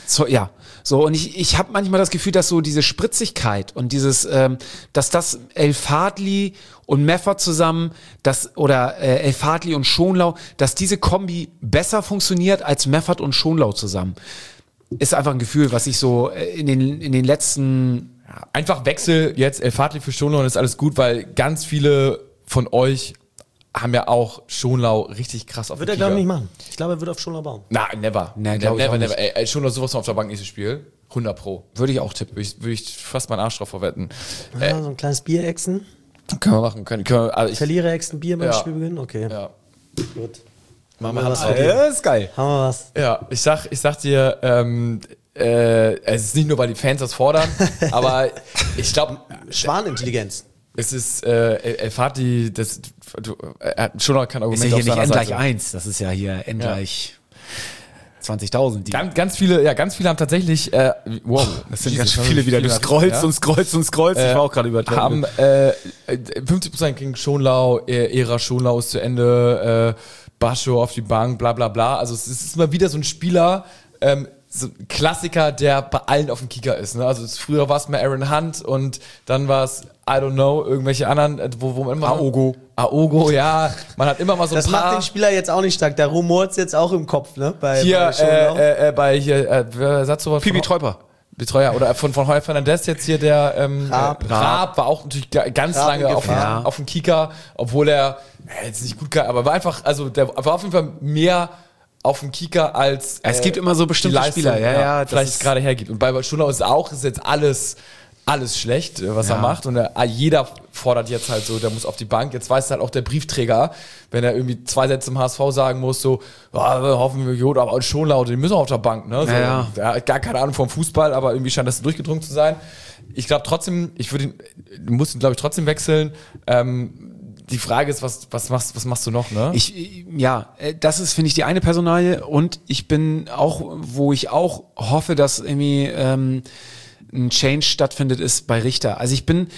S1: So, ja. So, und ich, ich habe manchmal das Gefühl, dass so diese Spritzigkeit und dieses, ähm, dass das El Fadli und Meffert zusammen, das, oder äh, El Fadli und Schonlau, dass diese Kombi besser funktioniert als Meffert und Schonlau zusammen. Ist einfach ein Gefühl, was ich so äh, in den, in den letzten...
S3: Ja, einfach Wechsel jetzt El Fadli für Schonlau und ist alles gut, weil ganz viele von euch haben ja auch Schonlau richtig krass auf
S2: Wird
S3: dem
S2: er, glaube ich,
S3: Kicker.
S2: nicht machen. Ich glaube, er wird auf Schonlau bauen.
S3: Nein, never.
S1: Nee, glaub ich
S3: never,
S1: auch
S3: never.
S1: nicht.
S3: Ey, ey, Schonlau sowas von auf der Bank nächstes Spiel. hundert Pro.
S1: Würde ich auch tippen.
S3: Würde ich, würde ich fast meinen Arsch drauf verwetten.
S2: Ja,
S3: Äh,
S2: so ein kleines Bier-Exen.
S3: können wir machen. Können, können wir, also ich,
S2: Verlierer Exen Bier beim
S3: Ja.
S2: Spielbeginn? Okay,
S3: ja.
S2: gut.
S3: Machen
S2: wir
S3: wir
S2: was
S3: das
S2: für
S3: auch.
S2: die.
S1: ist geil.
S2: Haben wir was?
S3: Ja, ich sag, ich sag dir, ähm, äh, es ist nicht nur, weil die Fans das fordern, aber ich glaube,
S2: Schwanintelligenz.
S3: es ist, äh, El Fadli, das, du, er hat schon noch kein
S1: Ist
S3: Argument
S1: ja hier
S3: auf
S1: nicht
S3: seiner
S1: N gleich
S3: Seite.
S1: eins. Das ist ja hier N gleich zwanzigtausend. Die
S3: Ganz, ganz viele, ja, ganz viele haben tatsächlich, äh, wow,
S1: Das sind
S3: Jesus,
S1: ganz viele wieder. Du scrollst
S3: ja?
S1: und scrollst und scrollst. Ich war auch gerade übertrieben.
S3: haben äh, fünfzig Prozent gegen Schonlau, äh, Ära Schonlau ist zu Ende, äh, Bascho auf die Bank, bla bla bla. Also es ist immer wieder so ein Spieler, ähm, so ein Klassiker, der bei allen auf dem Kicker ist. Ne? Also es, früher war es mal Aaron Hunt und dann war es, I don't know, irgendwelche anderen, äh, wo, wo man immer...
S1: Aogo.
S3: Aogo, ja. Man hat immer mal so
S2: Das
S3: ein paar...
S2: macht den Spieler jetzt auch nicht stark. Der rumort jetzt auch im Kopf, ne? Bei,
S3: hier,
S2: bei Schonlau.
S3: äh, äh, äh, bei hier, äh, wer sagt sowas?
S1: Pipi
S3: von-
S1: Treuper.
S3: Betreuer oder von, von Heuer Fernandez jetzt hier der ähm,
S2: Raab.
S3: äh, Raab war auch natürlich ga- ganz
S2: Raab
S3: lange
S2: in
S3: auf,
S2: Gefahr.
S3: auf dem Kicker, obwohl er äh, jetzt nicht gut kann, aber war einfach, also der war auf jeden Fall mehr auf dem Kicker als
S1: Es gibt immer so bestimmte
S3: die Leistung,
S1: Spieler, ja, ja, das
S3: vielleicht
S1: ist-
S3: gerade hergibt. Und bei Schonlau ist auch ist jetzt alles alles schlecht, äh, was
S1: Ja.
S3: er macht. Und er, jeder fordert jetzt halt so, der muss auf die Bank. Jetzt weiß halt auch der Briefträger, wenn er irgendwie zwei Sätze im H S V sagen muss, so, ja, wir hoffen wir, Jod, aber Schonlau, die müssen auch auf der Bank. Ne? So,
S1: Ja, ja.
S3: Der hat gar keine Ahnung vom Fußball, aber irgendwie scheint das durchgedrungen zu sein. Ich glaube trotzdem, ich würde ihn, du musst ihn, glaube ich, trotzdem wechseln. Ähm, die Frage ist, was, was, machst, was machst du noch, ne?
S1: Ich, ja, äh, das ist, finde ich, die eine Personalie und ich bin auch, wo ich auch hoffe, dass irgendwie ähm, ein Change stattfindet, ist bei Richter. Also ich bin,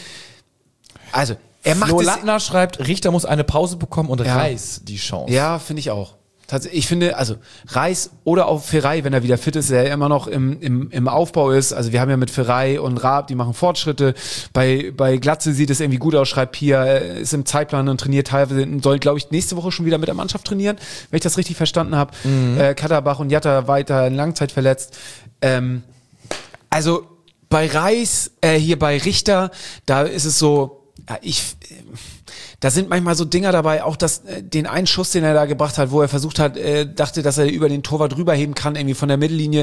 S1: also er macht
S3: Flo
S1: es,
S3: Lattner schreibt, Richter muss eine Pause bekommen und
S1: Ja.
S3: Reis die Chance.
S1: ja, finde ich auch. Tatsächlich, ich finde, also Reis oder auch Ferrei, wenn er wieder fit ist, der ja immer noch im, im, im Aufbau ist. Also wir haben ja mit Ferrei und Raab, die machen Fortschritte. Bei, bei Glatze sieht es irgendwie gut aus, schreibt Pia, er ist im Zeitplan und trainiert teilweise, soll, glaube ich, nächste Woche schon wieder mit der Mannschaft trainieren, wenn ich das richtig verstanden habe. Mhm. Äh, Katterbach und Jatta weiter in Langzeit verletzt. Ähm, also bei Reis, äh, hier bei Richter, da ist es so, ja, ich, äh, da sind manchmal so Dinger dabei, auch das, äh, den einen Schuss, den er da gebracht hat, wo er versucht hat, äh, dachte, dass er über den Torwart rüberheben kann, irgendwie von der Mittellinie.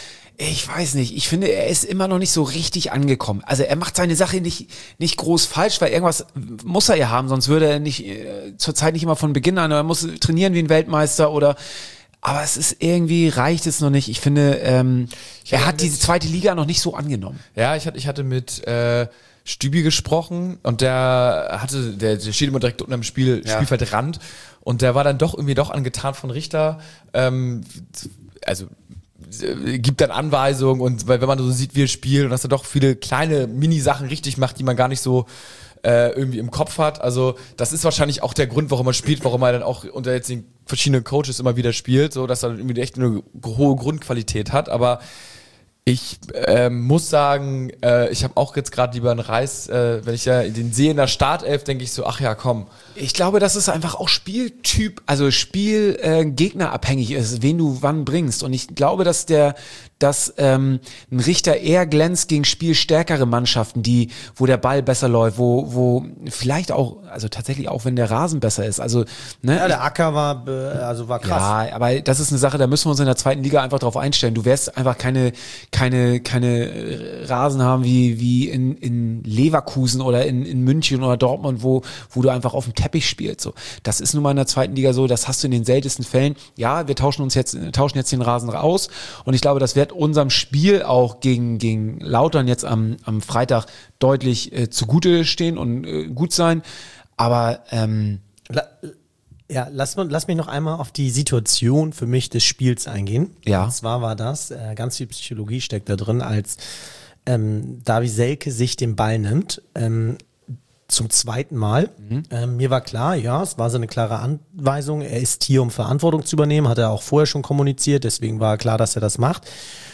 S1: Ich weiß nicht, ich finde, er ist immer noch nicht so richtig angekommen. Also er macht seine Sache nicht, nicht groß falsch, weil irgendwas muss er ja haben, sonst würde er nicht, äh, zurzeit nicht immer von Beginn an, er muss trainieren wie ein Weltmeister oder, aber es ist irgendwie, reicht es noch nicht. Ich finde, ähm, er hat diese zweite Liga noch nicht so angenommen.
S3: Ja, ich hatte, ich hatte mit äh, Stübi gesprochen und der hatte, der, der steht immer direkt unten am Spiel,
S1: Ja.
S3: Spielfeldrand und der war dann doch irgendwie doch angetan von Richter. Ähm, also äh, gibt dann Anweisungen und weil wenn man so sieht, wie er spielt und dass er doch viele kleine Mini-Sachen richtig macht, die man gar nicht so äh, irgendwie im Kopf hat. Also das ist wahrscheinlich auch der Grund, warum er spielt, warum er dann auch unter jetzt den verschiedenen Coaches immer wieder spielt, so dass er irgendwie echt eine hohe Grundqualität hat. Aber ich ähm, muss sagen, äh, ich habe auch jetzt gerade lieber einen Reis, äh, wenn ich ja den sehe in der Startelf, denke ich so, ach ja, komm.
S1: Ich glaube, dass es einfach auch Spieltyp, also Spiel äh, gegnerabhängig ist, wen du wann bringst. Und ich glaube, dass der, dass ähm, ein Richter eher glänzt gegen spielstärkere Mannschaften, die, wo der Ball besser läuft, wo, wo vielleicht auch, also tatsächlich auch, wenn der Rasen besser ist. Also ne,
S2: Ja, der Acker war, be- also war krass.
S1: ja, aber das ist eine Sache, da müssen wir uns in der zweiten Liga einfach drauf einstellen. Du wirst einfach keine, keine, keine Rasen haben wie, wie in, in Leverkusen oder in, in München oder Dortmund, wo, wo du einfach auf dem Teppich spielst. So, das ist nun mal in der zweiten Liga so, das hast du in den seltensten Fällen. Ja, wir tauschen uns jetzt, tauschen jetzt den Rasen raus und ich glaube, das wird unserem Spiel auch gegen, gegen Lautern jetzt am, am Freitag deutlich äh, zugute stehen und äh, gut sein. Aber, ähm,
S2: La ja, lass, mal- lass mich noch einmal auf die Situation für mich des Spiels eingehen.
S1: Ja.
S2: Und zwar war das, äh, ganz viel Psychologie steckt da drin, als ähm, Davi Selke sich den Ball nimmt, ähm, zum zweiten Mal.
S1: Mhm.
S2: Ähm, mir war klar, ja, es war so eine klare Anweisung, er ist hier, um Verantwortung zu übernehmen, hat er auch vorher schon kommuniziert, deswegen war klar, dass er das macht.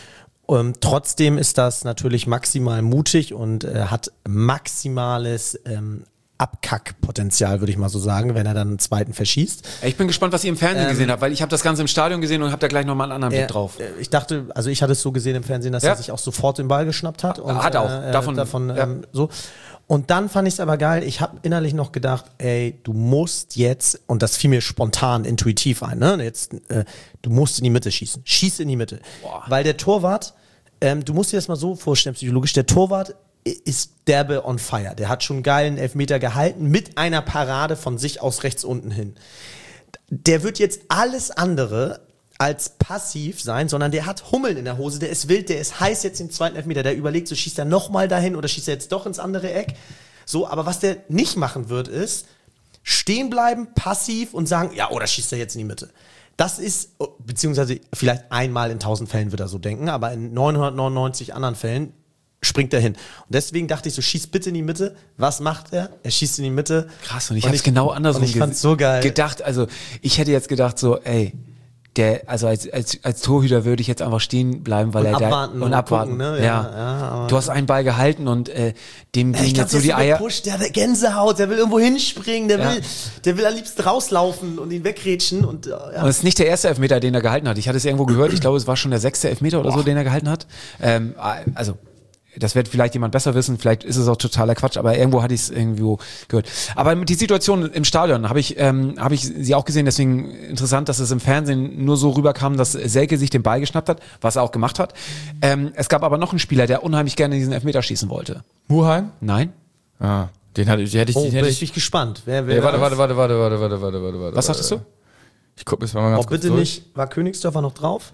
S2: Ähm, trotzdem ist das natürlich maximal mutig und äh, hat maximales ähm, Abkackpotenzial, würde ich mal so sagen, wenn er dann einen zweiten verschießt.
S1: Ich bin gespannt, was ihr im Fernsehen
S2: Ähm,
S1: gesehen habt, weil ich habe das Ganze im Stadion gesehen und habe da gleich nochmal einen anderen
S2: Er,
S1: Blick drauf.
S2: äh, Ich dachte, also ich hatte es so gesehen im Fernsehen, dass
S1: Ja.
S2: er sich auch sofort den Ball geschnappt hat. Und,
S1: Hat auch.
S2: Äh,
S1: Davon-
S2: davon
S1: ja.
S2: ähm, so. Und dann fand ich es aber geil, ich habe innerlich noch gedacht, ey, du musst jetzt, und das fiel mir spontan, intuitiv ein, ne? Jetzt, äh, du musst in die Mitte schießen. Schieß in die Mitte.
S1: Boah.
S2: Weil der Torwart, ähm, du musst dir das mal so vorstellen, psychologisch, der Torwart ist derbe on fire. Der hat schon einen geilen Elfmeter gehalten mit einer Parade von sich aus rechts unten hin. Der wird jetzt alles andere als passiv sein, sondern der hat Hummeln in der Hose, der ist wild, der ist heiß jetzt im zweiten Elfmeter, der überlegt, so schießt er nochmal dahin oder schießt er jetzt doch ins andere Eck. So, aber was der nicht machen wird, ist stehen bleiben, passiv und sagen, ja, oder schießt er jetzt in die Mitte. Das ist, beziehungsweise vielleicht einmal in tausend Fällen wird er so denken, aber in neunhundertneunundneunzig anderen Fällen springt er hin. Und deswegen dachte ich so, schieß bitte in die Mitte. Was macht er? Er schießt in die Mitte.
S1: Krass, und ich habe es genau andersrum
S2: und ich fand's so geil.
S1: gedacht. Also ich hätte jetzt gedacht so, ey, der, also als, als, als Torhüter würde ich jetzt einfach stehen bleiben, weil
S2: Und
S1: er
S2: abwarten
S1: da und
S2: und
S1: abwarten.
S2: gucken, ne?
S1: Ja.
S2: Ja, ja, aber-
S1: Du hast einen Ball gehalten und äh, dem
S2: Ja,
S1: gehen
S2: ich glaube,
S1: jetzt so
S2: der
S1: die
S2: ist so
S1: Eier.
S2: gepusht, der hat Gänsehaut, der will irgendwo hinspringen, der,
S1: Ja.
S2: will, der will am liebsten rauslaufen und ihn wegrätschen. Und, äh, ja.
S1: Und es ist nicht der erste Elfmeter, den er gehalten hat. Ich hatte es irgendwo gehört. Ich glaube, es war schon der sechste Elfmeter oder so, den er gehalten hat. Ähm, also das wird vielleicht jemand besser wissen, vielleicht ist es auch totaler Quatsch, aber irgendwo hatte ich es irgendwo gehört. Aber die Situation im Stadion habe ich, ähm, habe ich sie auch gesehen, deswegen interessant, dass es im Fernsehen nur so rüberkam, dass Selke sich den Ball geschnappt hat, was er auch gemacht hat. Ähm, es gab aber noch einen Spieler, der unheimlich gerne diesen Elfmeter schießen wollte.
S3: Muheim?
S1: Nein?
S3: Ah, den hatte ich, den hätte ich,
S2: Oh,
S3: den
S2: bin
S3: hätte
S2: ich
S3: ich.
S2: bin gespannt. Wer, wer
S3: Ja, warte,
S2: das?
S3: warte, warte, warte, warte, warte, warte, warte.
S1: Was sagtest du?
S3: Ich gucke jetzt mal ganz
S2: Oh,
S3: kurz
S2: bitte
S3: durch.
S2: nicht. War Königsdörfer noch drauf?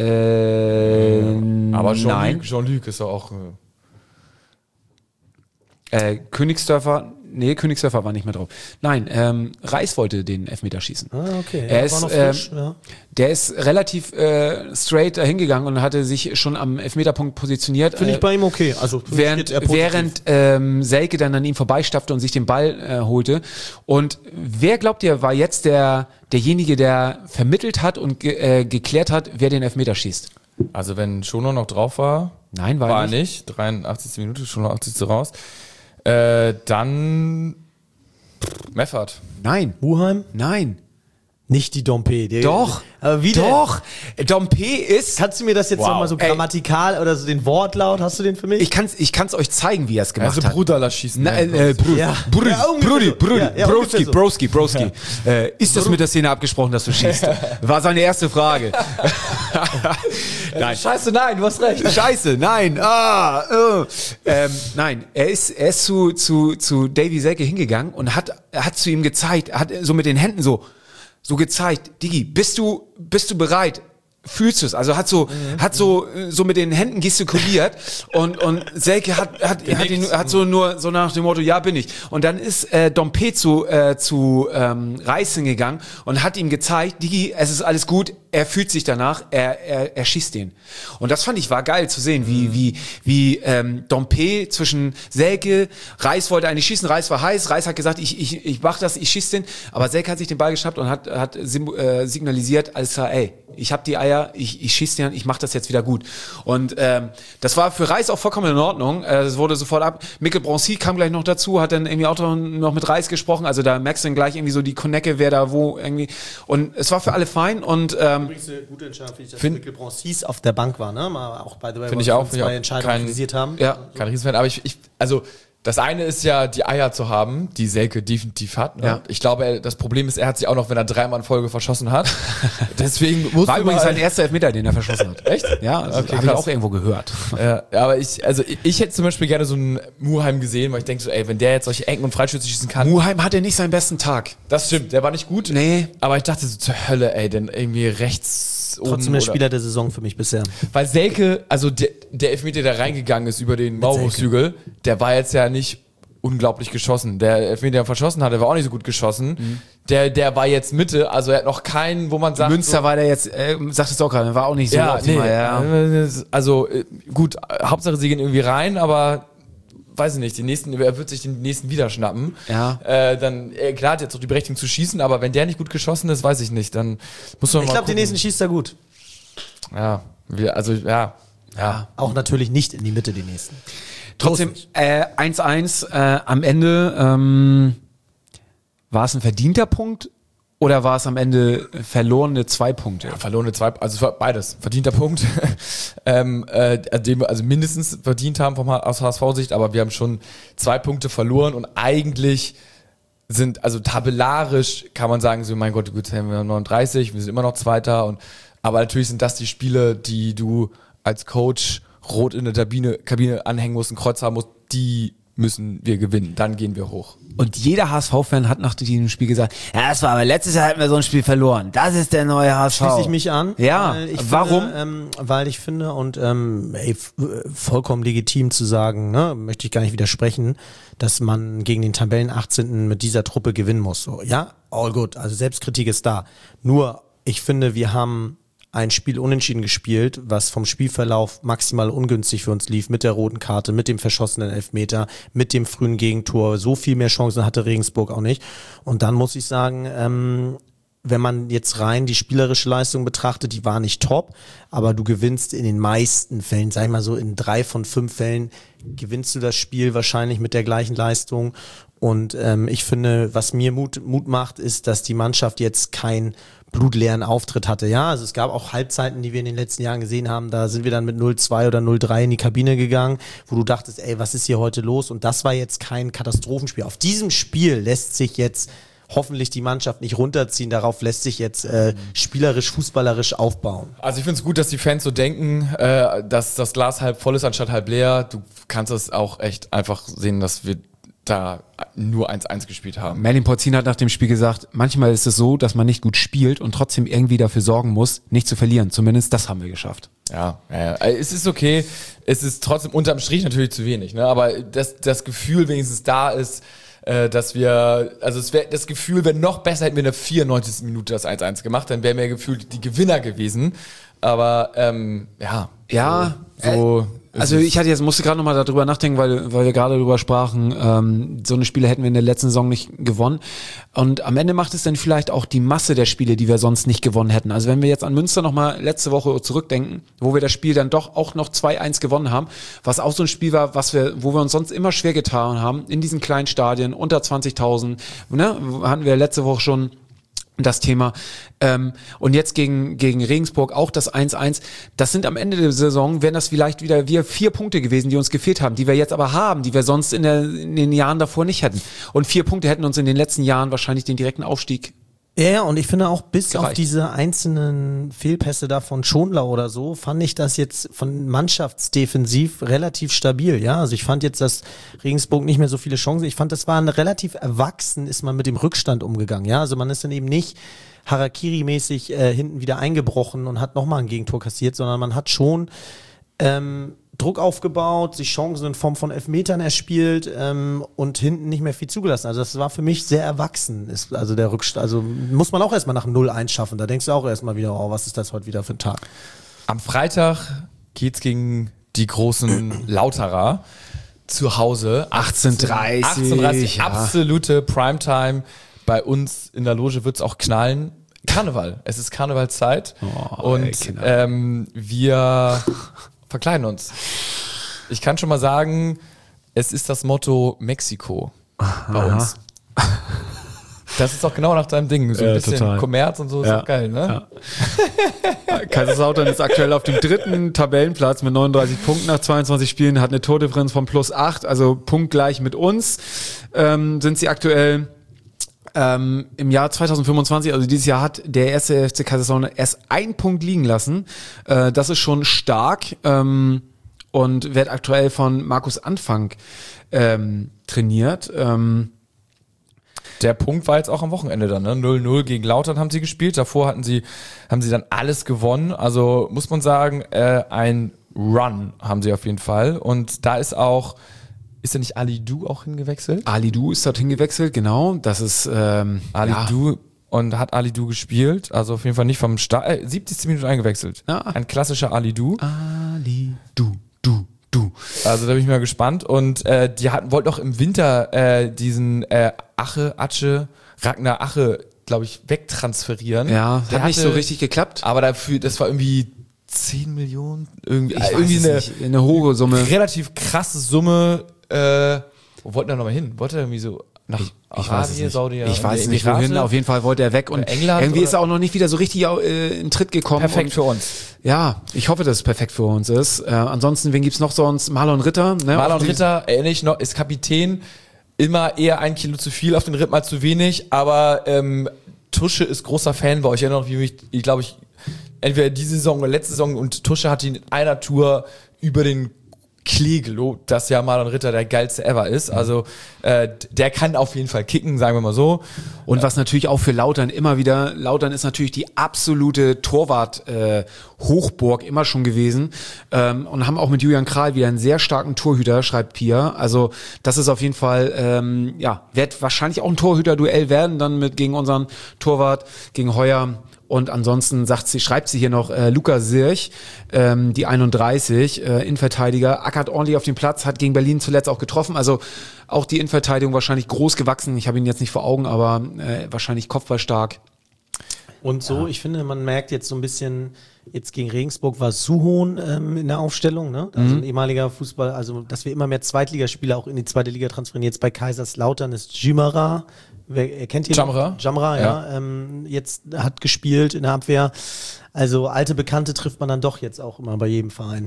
S1: Äh,
S3: Aber
S1: nein.
S3: Jean-Luc Jean-Luc ist ja auch. äh,
S1: Äh, Königsdörfer, nee, Königsdörfer war nicht mehr drauf. Nein, ähm, Reis wollte den Elfmeter schießen.
S2: Ah, okay.
S1: Er
S2: Ja,
S1: ist,
S2: war noch frisch,
S1: ähm,
S2: ja.
S1: Der ist relativ äh, straight dahingegangen und hatte sich schon am Elfmeterpunkt positioniert.
S2: Finde
S1: äh,
S2: ich bei ihm okay. Also, finde ich
S1: Während,
S2: jetzt eher positiv.
S1: während ähm, Selke dann an ihm vorbeistapfte und sich den Ball äh, holte. Und wer glaubt ihr, war jetzt der derjenige, der vermittelt hat und ge äh, geklärt hat, wer den Elfmeter schießt?
S3: Also wenn Schoner noch drauf war,
S1: Nein, war,
S3: war
S1: er
S3: er
S1: nicht.
S3: nicht. dreiundachtzigste Minute, Schoner achtzigste raus. Äh, dann Meffert.
S1: Nein,
S2: Muheim?
S1: nein.
S2: Nicht die Dompe. Der,
S1: Doch,
S2: Aber wie denn?
S1: doch. Dompe ist...
S2: Kannst du mir das jetzt
S3: Wow.
S2: nochmal so
S1: Ey.
S2: grammatikal oder so den Wortlaut, hast du den für mich?
S1: Ich kann's, ich kann's euch zeigen, wie er es gemacht
S3: Also
S1: hat.
S3: Bruderler schießen.
S1: Na, äh, äh, Bru
S2: Ja.
S1: Brudi,
S2: Ja, ungefähr
S1: Brudi,
S2: so.
S1: Brudi,
S2: Ja, ja,
S1: Broski,
S2: ungefähr so.
S1: Broski, Broski. Äh, ist das mit der Szene abgesprochen, dass du schießt? War seine erste Frage. Nein.
S3: Scheiße, nein, du hast recht.
S1: Scheiße, nein. Ah, äh. ähm, nein, er ist, er ist zu, zu, zu Davy Selke hingegangen und hat, er hat zu ihm gezeigt, er hat so mit den Händen so, so gezeigt, Digi, bist du, bist du bereit? Fühlst du es? Also hat so,
S2: Mhm.
S1: hat so, äh, so mit den Händen gestikuliert und, und Selke hat, hat, hat, ihn, hat so nur so nach dem Motto, ja, bin ich. Und dann ist äh, Dompe zu, äh, zu ähm, Reis hingegangen und hat ihm gezeigt, Digi, es ist alles gut, er fühlt sich danach, er, er, er schießt den. Und das fand ich war geil zu sehen, wie, wie, wie ähm, Dompe zwischen Selke, Reis wollte eigentlich schießen, Reis war heiß, Reis hat gesagt, ich, ich, ich mach das, ich schieß den, aber Selke hat sich den Ball geschnappt und hat, hat sim, äh, signalisiert, alles klar, ey, ich hab die Eier, ich, ich schieß den, ich mach das jetzt wieder gut. Und ähm, das war für Reis auch vollkommen in Ordnung, äh, das wurde sofort ab. Mikkel Broncy kam gleich noch dazu, hat dann irgendwie auch noch mit Reis gesprochen, also da merkst du dann gleich irgendwie so die Connecte, wer da wo irgendwie, und es war für alle fein und ähm,
S2: Übrigens eine gute Entscheidung, finde ich, dass
S3: Find-
S2: Mikkel Broncis auf der Bank war, ne? Mal auch by the way,
S3: Finde
S2: was
S3: ich auch,
S2: wir
S3: finde ich
S2: zwei
S3: auch
S2: Entscheidungen
S3: kein-
S2: kritisiert haben.
S1: ja.
S3: Kein Riesenfan, aber ich, ich, also das eine ist ja, die Eier zu haben, die Selke definitiv hat. Ne?
S1: Ja.
S3: Ich glaube, er, das Problem ist, er hat sich auch noch, wenn er dreimal in Folge verschossen hat. Deswegen muss
S1: War übrigens sein erster Elfmeter, den er verschossen hat.
S3: Echt?
S1: Ja, also
S3: Okay,
S1: habe ich
S3: krass.
S1: auch irgendwo gehört.
S3: Ja, aber ich, also ich, ich hätte zum Beispiel gerne so einen Muheim gesehen, weil ich denke so, ey, wenn der jetzt solche Ecken und Freischüsse schießen kann.
S1: Muheim hatte nicht seinen besten Tag.
S3: Das stimmt, der war nicht gut.
S1: Nee.
S3: Aber ich dachte so zur Hölle, ey, denn irgendwie rechts oben.
S2: Trotzdem der
S3: oder-
S2: Spieler der Saison für mich bisher.
S3: Weil Selke, also der, der Elfmeter, der reingegangen ist über den Maulwurfshügel, der war jetzt ja nicht unglaublich geschossen. Der Elfmeter, der er verschossen hatte, war auch nicht so gut geschossen.
S1: Mhm.
S3: Der, der war jetzt Mitte, also er hat noch keinen, wo man sagt.
S1: Münster war der jetzt, äh, sagtest du auch gerade, war auch nicht so
S3: ja,
S1: optimal.
S3: nee,
S1: Ja.
S3: äh, also äh, gut, äh, Hauptsache sie gehen irgendwie rein, aber weiß ich nicht, die nächsten, er wird sich den nächsten wieder schnappen.
S1: Ja.
S3: Äh, dann, äh, klar hat jetzt auch die Berechtigung zu schießen, aber wenn der nicht gut geschossen ist, weiß ich nicht, dann muss man
S2: Ich
S3: mal
S2: glaube, den
S3: gucken.
S2: nächsten schießt er gut.
S3: Ja, wir, also ja. Ja.
S2: Auch natürlich nicht in die Mitte die nächsten.
S1: Trotzdem, äh, eins eins äh, am Ende, ähm, war es ein verdienter Punkt oder war es am Ende verlorene zwei Punkte?
S3: Ja, verlorene zwei, also es war beides. Verdienter Punkt, ähm, äh, den wir also mindestens verdient haben vom, aus H S V-Sicht, aber wir haben schon zwei Punkte verloren und eigentlich sind, also tabellarisch kann man sagen, so mein Gott, gut, jetzt haben wir neununddreißig, wir sind immer noch Zweiter, und aber natürlich sind das die Spiele, die du als Coach rot in der Kabine, Kabine anhängen musst, ein Kreuz haben musst, die müssen wir gewinnen, dann gehen wir hoch.
S1: Und jeder H S V-Fan hat nach diesem Spiel gesagt, ja, das war aber letztes Jahr hatten wir so ein Spiel verloren. Das ist der neue H S V.
S2: Schließe ich mich an.
S1: Ja,
S2: Weil ich
S1: warum?
S2: Finde, ähm, weil ich finde, und ähm, ey, f- vollkommen legitim zu sagen, ne, möchte ich gar nicht widersprechen, dass man gegen den Tabellen achtzehnten mit dieser Truppe gewinnen muss. So, ja, all good. Also Selbstkritik ist da. Nur, ich finde, wir haben ein Spiel unentschieden gespielt, was vom Spielverlauf maximal ungünstig für uns lief, mit der roten Karte, mit dem verschossenen Elfmeter, mit dem frühen Gegentor. So viel mehr Chancen hatte Regensburg auch nicht. Und dann muss ich sagen, ähm, wenn man jetzt rein die spielerische Leistung betrachtet, die war nicht top, aber du gewinnst in den meisten Fällen, sag ich mal so, in drei von fünf Fällen gewinnst du das Spiel wahrscheinlich mit der gleichen Leistung. Und ähm, ich finde, was mir Mut, Mut macht, ist, dass die Mannschaft jetzt kein blutleeren Auftritt hatte. Ja, also es gab auch Halbzeiten, die wir in den letzten Jahren gesehen haben, da sind wir dann mit null zwei oder null drei in die Kabine gegangen, wo du dachtest, ey, was ist hier heute los? Und das war jetzt kein Katastrophenspiel. Auf diesem Spiel lässt sich jetzt hoffentlich die Mannschaft nicht runterziehen, darauf lässt sich jetzt äh, spielerisch, fußballerisch aufbauen.
S3: Also ich finde es gut, dass die Fans so denken, äh, dass das Glas halb voll ist anstatt halb leer. Du kannst es auch echt einfach sehen, dass wir da nur eins eins gespielt haben.
S1: Merlin Porzin hat nach dem Spiel gesagt, manchmal ist es so, dass man nicht gut spielt und trotzdem irgendwie dafür sorgen muss, nicht zu verlieren. Zumindest das haben wir geschafft.
S3: Ja, ja, es ist okay. Es ist trotzdem unterm Strich natürlich zu wenig, ne? Aber das, das Gefühl wenigstens da ist, äh, dass wir, also es wäre das Gefühl, wäre noch besser, hätten wir in der vierundneunzigsten Minute das eins eins gemacht, dann wären wir gefühlt die Gewinner gewesen. Aber ähm, ja,
S1: Ja,
S3: so.
S1: Also ich hatte jetzt musste gerade noch mal darüber nachdenken, weil weil wir gerade darüber sprachen, ähm, so eine Spiele hätten wir in der letzten Saison nicht gewonnen. Und am Ende macht es dann vielleicht auch die Masse der Spiele, die wir sonst nicht gewonnen hätten. Also wenn wir jetzt an Münster noch mal letzte Woche zurückdenken, wo wir das Spiel dann doch auch noch zwei eins gewonnen haben, was auch so ein Spiel war, was wir, wo wir uns sonst immer schwer getan haben, in diesen kleinen Stadien, unter zwanzigtausend, ne, hatten wir letzte Woche schon das Thema. Ähm, und jetzt gegen gegen Regensburg auch das eins eins. Das sind am Ende der Saison, wären das vielleicht wieder wir vier Punkte gewesen, die uns gefehlt haben, die wir jetzt aber haben, die wir sonst in, der, in den Jahren davor nicht hätten. Und vier Punkte hätten uns in den letzten Jahren wahrscheinlich den direkten Aufstieg.
S2: Ja, ja, und ich finde auch bis
S1: Gereicht.
S2: auf diese einzelnen Fehlpässe da von Schonlau oder so, fand ich das jetzt von mannschaftsdefensiv relativ stabil, ja. Also ich fand jetzt, dass Regensburg nicht mehr so viele Chancen, ich fand, das war ein relativ erwachsen, ist man mit dem Rückstand umgegangen, ja. Also man ist dann eben nicht Harakiri-mäßig äh, hinten wieder eingebrochen und hat nochmal ein Gegentor kassiert, sondern man hat schon ähm, Druck aufgebaut, sich Chancen in Form von Elfmetern erspielt ähm, und hinten nicht mehr viel zugelassen. Also das war für mich sehr erwachsen. Ist, also der Rückstand, also muss man auch erstmal nach null eins schaffen. Da denkst du auch erstmal wieder, oh, was ist das heute wieder für ein Tag?
S3: Am Freitag geht's gegen die großen Lauterer zu Hause.
S1: achtzehn Uhr dreißig.
S3: achtzehn Uhr dreißig,
S1: ja.
S3: absolute Primetime. Bei uns in der Loge wird's auch knallen. Karneval. Es ist Karnevalszeit.
S1: Oh,
S3: und
S1: ey, Kinder.
S3: ähm, wir verkleiden uns. Ich kann schon mal sagen, es ist das Motto Mexiko bei uns. Das ist doch genau nach deinem Ding. So ein
S1: Ja,
S3: bisschen
S1: total.
S3: Kommerz und so, ist
S1: Ja.
S3: doch geil, ne?
S1: Ja. Kaiserslautern ist aktuell auf dem dritten Tabellenplatz mit neununddreißig Punkten nach zweiundzwanzig Spielen, hat eine Tordifferenz von plus acht, also punktgleich mit uns. Ähm, sind sie aktuell ähm, im Jahr zweitausendfünfundzwanzig, also dieses Jahr hat der erste F C Kaiserslautern erst einen Punkt liegen lassen. Äh, das ist schon stark ähm, und wird aktuell von Markus Anfang ähm, trainiert. Ähm,
S3: Der Punkt war jetzt auch am Wochenende dann, ne? null null gegen Lautern haben sie gespielt. Davor hatten sie, haben sie dann alles gewonnen. Also muss man sagen, äh, ein Run haben sie auf jeden Fall. Und da ist auch, ist ja nicht Ali Du auch hingewechselt?
S1: Ali Du ist dorthin gewechselt, genau. Das ist ähm,
S3: Ali
S1: ja.
S3: Du und hat Ali Du gespielt. Also auf jeden Fall nicht vom Start, äh, siebzigste Minute eingewechselt.
S1: Ja.
S3: Ein klassischer Ali Du.
S1: Ali Du, Du, Du.
S3: Also da bin ich mal gespannt. Und äh, die hatten, wollten auch im Winter äh, diesen äh, Ache, Atsche, Ragnar Ache, glaube ich, wegtransferieren.
S1: Ja,
S3: Der
S1: hat nicht
S3: hatte-
S1: so richtig geklappt.
S3: Aber dafür, das war irgendwie zehn Millionen? Irgendwie,
S1: Ich weiß
S3: irgendwie
S1: es
S3: eine,
S1: nicht. Eine hohe Summe.
S3: relativ krasse Summe. Äh, wo wollte er nochmal hin? Wollte er irgendwie so nach
S1: Ich weiß es nicht.
S3: Saudi,
S1: ich weiß nicht,
S3: Emirate?
S1: wohin. Auf jeden Fall wollte er weg. Und
S3: England
S1: irgendwie
S3: oder?
S1: ist er auch noch nicht wieder so richtig äh, in Tritt gekommen.
S3: Perfekt
S1: und,
S3: für uns.
S1: Ja, ich hoffe, dass es perfekt für uns ist. Äh, ansonsten, wen gibt's noch sonst? Marlon Ritter. Ne?
S3: Marlon
S1: Auf die-
S3: Ritter, erinnere ich noch, ist Kapitän. Immer eher ein Kilo zu viel, auf den Ritt mal zu wenig. Aber ähm, Tusche ist großer Fan bei euch. Ich erinnere noch, wie mich, ich glaube, ich entweder diese Saison oder letzte Saison, und Tusche hat ihn in einer Tour über den Klee gelobt, dass ja Marlon Ritter der geilste ever ist. Also äh, der kann auf jeden Fall kicken, sagen wir mal so.
S1: Und was natürlich auch für Lautern immer wieder, Lautern ist natürlich die absolute Torwart-Hochburg immer schon gewesen, ähm, und haben auch mit Julian Kral wieder einen sehr starken Torhüter, schreibt Pia. Also das ist auf jeden Fall, ähm, ja, wird wahrscheinlich auch ein Torhüter-Duell werden, dann mit gegen unseren Torwart, gegen Heuer. Und ansonsten sagt sie, schreibt sie hier noch, äh, Luca Sirch, ähm, die einunddreißig, äh, Innenverteidiger, ackert ordentlich auf dem Platz, hat gegen Berlin zuletzt auch getroffen. Also auch die Innenverteidigung wahrscheinlich groß gewachsen. Ich habe ihn jetzt nicht vor Augen, aber äh, wahrscheinlich kopfballstark.
S2: Und so, ich finde, man merkt jetzt so ein bisschen, jetzt gegen Regensburg war Suhon ähm, in der Aufstellung, ne? Also ein ehemaliger Fußball, also dass wir immer mehr Zweitligaspieler auch in die zweite Liga transferieren. Jetzt bei Kaiserslautern ist Jimara, wer kennt ihr?
S3: Jamra?
S2: Jamra, ja. ja. Ähm, jetzt hat gespielt in der Abwehr. Also alte Bekannte trifft man dann doch jetzt auch immer bei jedem Verein.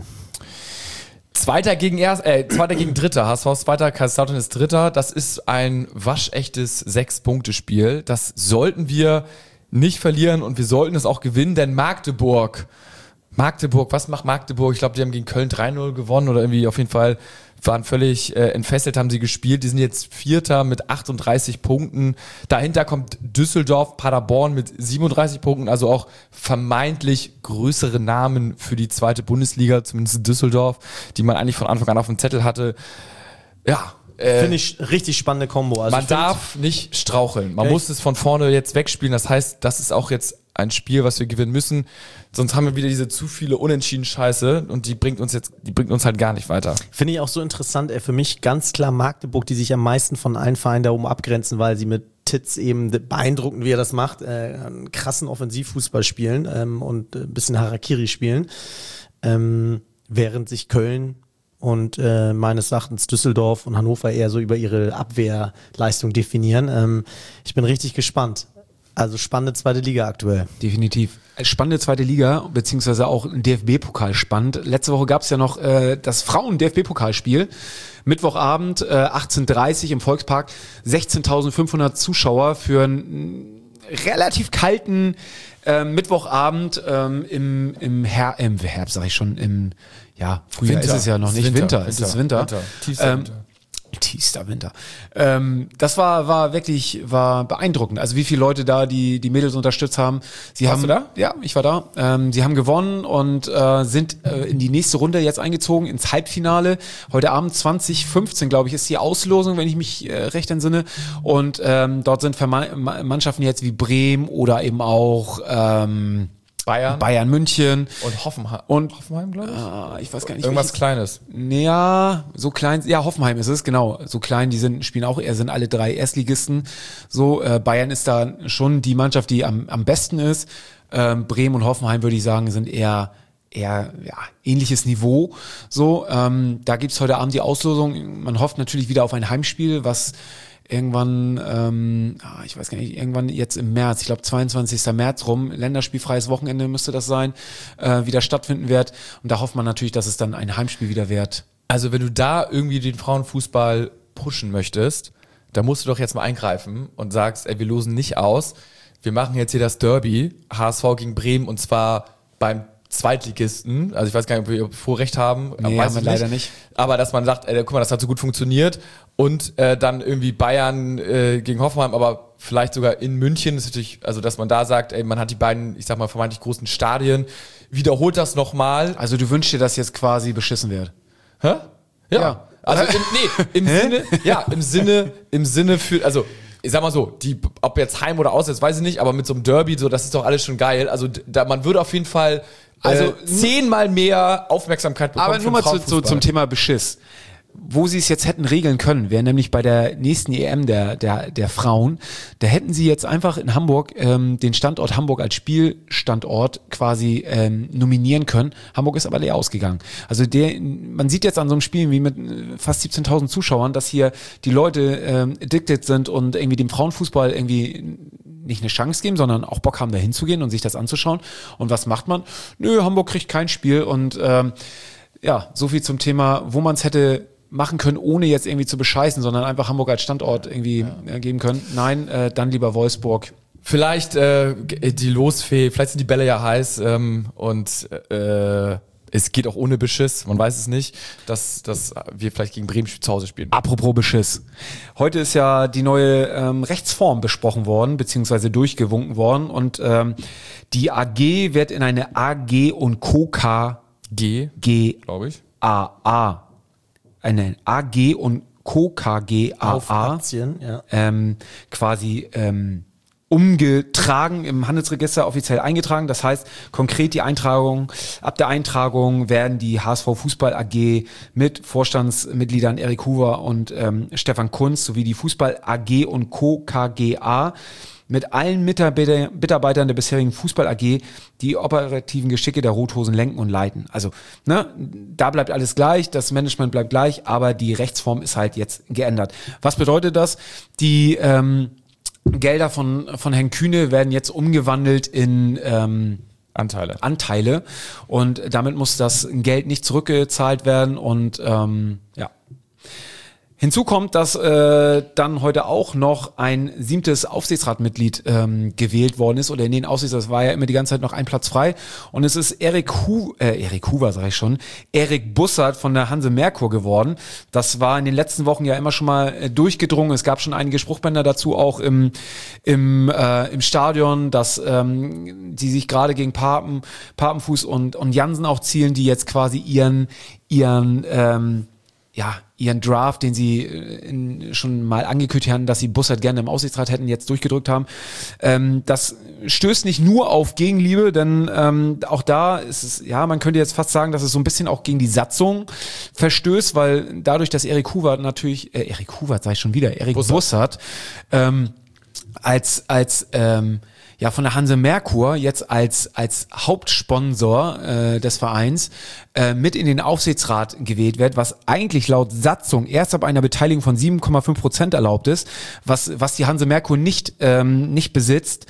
S3: Zweiter gegen erst, äh, Zweiter gegen Dritter. H S V ist Zweiter, Kaiserslautern ist Dritter. Das ist ein waschechtes Sechs-Punkte-Spiel. Das sollten wir nicht verlieren und wir sollten es auch gewinnen, denn Magdeburg, Magdeburg, was macht Magdeburg? Ich glaube, die haben gegen Köln drei null gewonnen oder irgendwie auf jeden Fall waren völlig äh, entfesselt, haben sie gespielt. Die sind jetzt Vierter mit achtunddreißig Punkten. Dahinter kommt Düsseldorf, Paderborn mit siebenunddreißig Punkten, also auch vermeintlich größere Namen für die zweite Bundesliga, zumindest Düsseldorf, die man eigentlich von Anfang an auf dem Zettel hatte. Ja, äh,
S2: Finde ich richtig spannende Kombo. Also
S3: man
S2: ich find-
S3: darf nicht straucheln. Man
S2: Ja,
S3: muss es von vorne jetzt wegspielen. Das heißt, das ist auch jetzt ein Spiel, was wir gewinnen müssen. Sonst haben wir wieder diese zu viele unentschieden Scheiße und die bringt uns jetzt, die bringt uns halt gar nicht weiter.
S2: Finde ich auch so interessant, ey, für mich ganz klar Magdeburg, die sich am meisten von allen Vereinen da oben abgrenzen, weil sie mit Titz eben beeindruckend, wie er das macht, äh, einen krassen Offensivfußball spielen ähm, und ein bisschen Harakiri spielen, ähm, während sich Köln und äh, meines Erachtens Düsseldorf und Hannover eher so über ihre Abwehrleistung definieren. Ähm, ich bin richtig gespannt. Also spannende zweite Liga aktuell.
S1: Definitiv. Spannende zweite Liga, beziehungsweise auch ein D F B-Pokal spannend. Letzte Woche gab es ja noch äh, das Frauen-D F B-Pokalspiel. Mittwochabend, äh, achtzehn Uhr dreißig im Volkspark. sechzehntausendfünfhundert Zuschauer für einen relativ kalten äh, Mittwochabend ähm, im, im, Her im Herbst, sag ich schon, im ja, Frühjahr
S3: Winter.
S1: ist es ja noch
S3: Es
S1: nicht.
S3: ist
S1: Winter,
S3: Winter.
S1: es ist Winter.
S3: Winter. Tiefster
S1: Ähm,
S3: Winter.
S1: Tiefster Winter. Ähm, das war war wirklich war beeindruckend. Also wie viele Leute da die die Mädels unterstützt haben. Sie
S3: Warst
S1: haben
S3: du da?
S1: Ja, ich war da. Ähm, sie haben gewonnen und äh, sind äh, in die nächste Runde jetzt eingezogen ins Halbfinale. Heute Abend zwanzig fünfzehn, glaube ich, ist die Auslosung, wenn ich mich äh, recht entsinne. Und ähm, dort sind Verma- Ma- Mannschaften jetzt wie Bremen oder eben auch ähm,
S3: Bayern,
S1: Bayern München.
S3: und Hoffenheim.
S1: Und
S3: Hoffenheim, glaube ich.
S1: Ah, ich weiß gar nicht.
S3: Irgendwas
S1: welches-
S3: Kleines.
S1: Ja, so klein, ja, Hoffenheim ist es, genau. So klein, die sind, spielen auch, eher sind alle drei Erstligisten. So, äh, Bayern ist da schon die Mannschaft, die am, am besten ist. Ähm, Bremen und Hoffenheim, würde ich sagen, sind eher, eher, ja, ähnliches Niveau. So, ähm, da gibt's heute Abend die Auslosung. Man hofft natürlich wieder auf ein Heimspiel, was irgendwann, ähm, ah, ich weiß gar nicht, irgendwann jetzt im März, ich glaube zweiundzwanzigsten März rum, länderspielfreies Wochenende müsste das sein, äh, wieder stattfinden wird. Und da hofft man natürlich, dass es dann ein Heimspiel wieder wird.
S3: Also wenn du da irgendwie den Frauenfußball pushen möchtest, da musst du doch jetzt mal eingreifen und sagst, ey, wir losen nicht aus. Wir machen jetzt hier das Derby, H S V gegen Bremen, und zwar beim Zweitligisten. Also ich weiß gar nicht, ob wir Vorrecht haben.
S1: Nee,
S3: weiß
S1: haben wir
S3: ich
S1: leider nicht.
S3: Aber dass man sagt, ey, guck mal, das hat so gut funktioniert. Und äh, dann irgendwie Bayern äh, gegen Hoffenheim, aber vielleicht sogar in München. Das ist natürlich, also dass man da sagt, ey, man hat die beiden, ich sag mal, vermeintlich großen Stadien. Wiederholt das nochmal.
S1: Also du wünschst dir, dass jetzt quasi beschissen wird.
S3: Hä? Ja.
S1: Ja.
S3: Also im, nee, im Sinne, ja, im Sinne, im Sinne für, also ich sag mal so, die, ob jetzt Heim oder Auswärts, weiß ich nicht, aber mit so einem Derby, so, das ist doch alles schon geil. Also da, man würde auf jeden Fall
S1: Also,
S3: äh, zehnmal mehr Aufmerksamkeit bekommen.
S1: Aber
S3: für
S1: nur
S3: den
S1: mal zu, zu,
S3: Frauenfußball.
S1: zum Thema Beschiss. wo sie es jetzt hätten regeln können, wäre nämlich bei der nächsten E M der der der Frauen. Da hätten sie jetzt einfach in Hamburg ähm, den Standort Hamburg als Spielstandort quasi ähm, nominieren können. Hamburg ist aber leer ausgegangen. Also der, man sieht jetzt an so einem Spiel wie mit fast siebzehntausend Zuschauern, dass hier die Leute ähm, addicted sind und irgendwie dem Frauenfußball irgendwie nicht eine Chance geben, sondern auch Bock haben, da hinzugehen und sich das anzuschauen. Und was macht man? Nö, Hamburg kriegt kein Spiel. Und ähm, ja, so viel zum Thema, wo man es hätte machen können, ohne jetzt irgendwie zu bescheißen, sondern einfach Hamburg als Standort irgendwie ja. geben können. Nein, äh, dann lieber Wolfsburg.
S3: Vielleicht äh, die Losfee, vielleicht sind die Bälle ja heiß ähm, und äh, es geht auch ohne Beschiss, man weiß es nicht, dass, dass wir vielleicht gegen Bremen zu Hause spielen.
S1: Apropos Beschiss. Heute ist ja die neue ähm, Rechtsform besprochen worden, beziehungsweise durchgewunken worden und ähm, die A G wird in eine A G und Co. K
S3: G,
S1: G,
S3: glaube ich.
S1: A A. Eine A G und Co. K G A A.
S2: Auf Aktien, ja.
S1: Ähm, quasi ähm, umgetragen, im Handelsregister offiziell eingetragen. Das heißt, konkret die Eintragung, ab der Eintragung werden die H S V Fußball A G mit Vorstandsmitgliedern Erik Huber und ähm, Stefan Kunz sowie die Fußball A G und Co. K G A mit allen Mitarbeiter, Mitarbeitern der bisherigen Fußball A G die operativen Geschicke der Rothosen lenken und leiten. Also, ne, da bleibt alles gleich, das Management bleibt gleich, aber die Rechtsform ist halt jetzt geändert. Was bedeutet das? Die ähm, Gelder von von Herrn Kühne werden jetzt umgewandelt in ähm,
S3: Anteile.
S1: Anteile und damit muss das Geld nicht zurückgezahlt werden und ähm, ja. Hinzu kommt, dass äh, dann heute auch noch ein siebtes Aufsichtsratmitglied ähm, gewählt worden ist oder in den Aufsichtsrat, das war ja immer die ganze Zeit noch ein Platz frei und es ist Erik Hu äh, Erik Huber, sag ich schon, Erik Bussard von der Hanse Merkur geworden. Das war in den letzten Wochen ja immer schon mal äh, durchgedrungen. Es gab schon einige Spruchbänder dazu auch im im äh, im Stadion, dass ähm, die sich gerade gegen Papen, Papenfuß und und Jansen auch zielen, die jetzt quasi ihren ihren ähm, ja, ihren Draft, den sie in, schon mal angekündigt haben, dass sie Bussard gerne im Aufsichtsrat hätten, jetzt durchgedrückt haben. Ähm, das stößt nicht nur auf Gegenliebe, denn ähm, auch da ist es, ja, man könnte jetzt fast sagen, dass es so ein bisschen auch gegen die Satzung verstößt, weil dadurch, dass Erik Huber natürlich, äh, Erik Huber, sag ich schon wieder, Erik Bussard, Bussard ähm, als, als, ähm, ja, von der Hanse Merkur jetzt als als Hauptsponsor äh, des Vereins äh, mit in den Aufsichtsrat gewählt wird, was eigentlich laut Satzung erst ab einer Beteiligung von sieben Komma fünf Prozent erlaubt ist, was was die Hanse Merkur nicht ähm, nicht besitzt.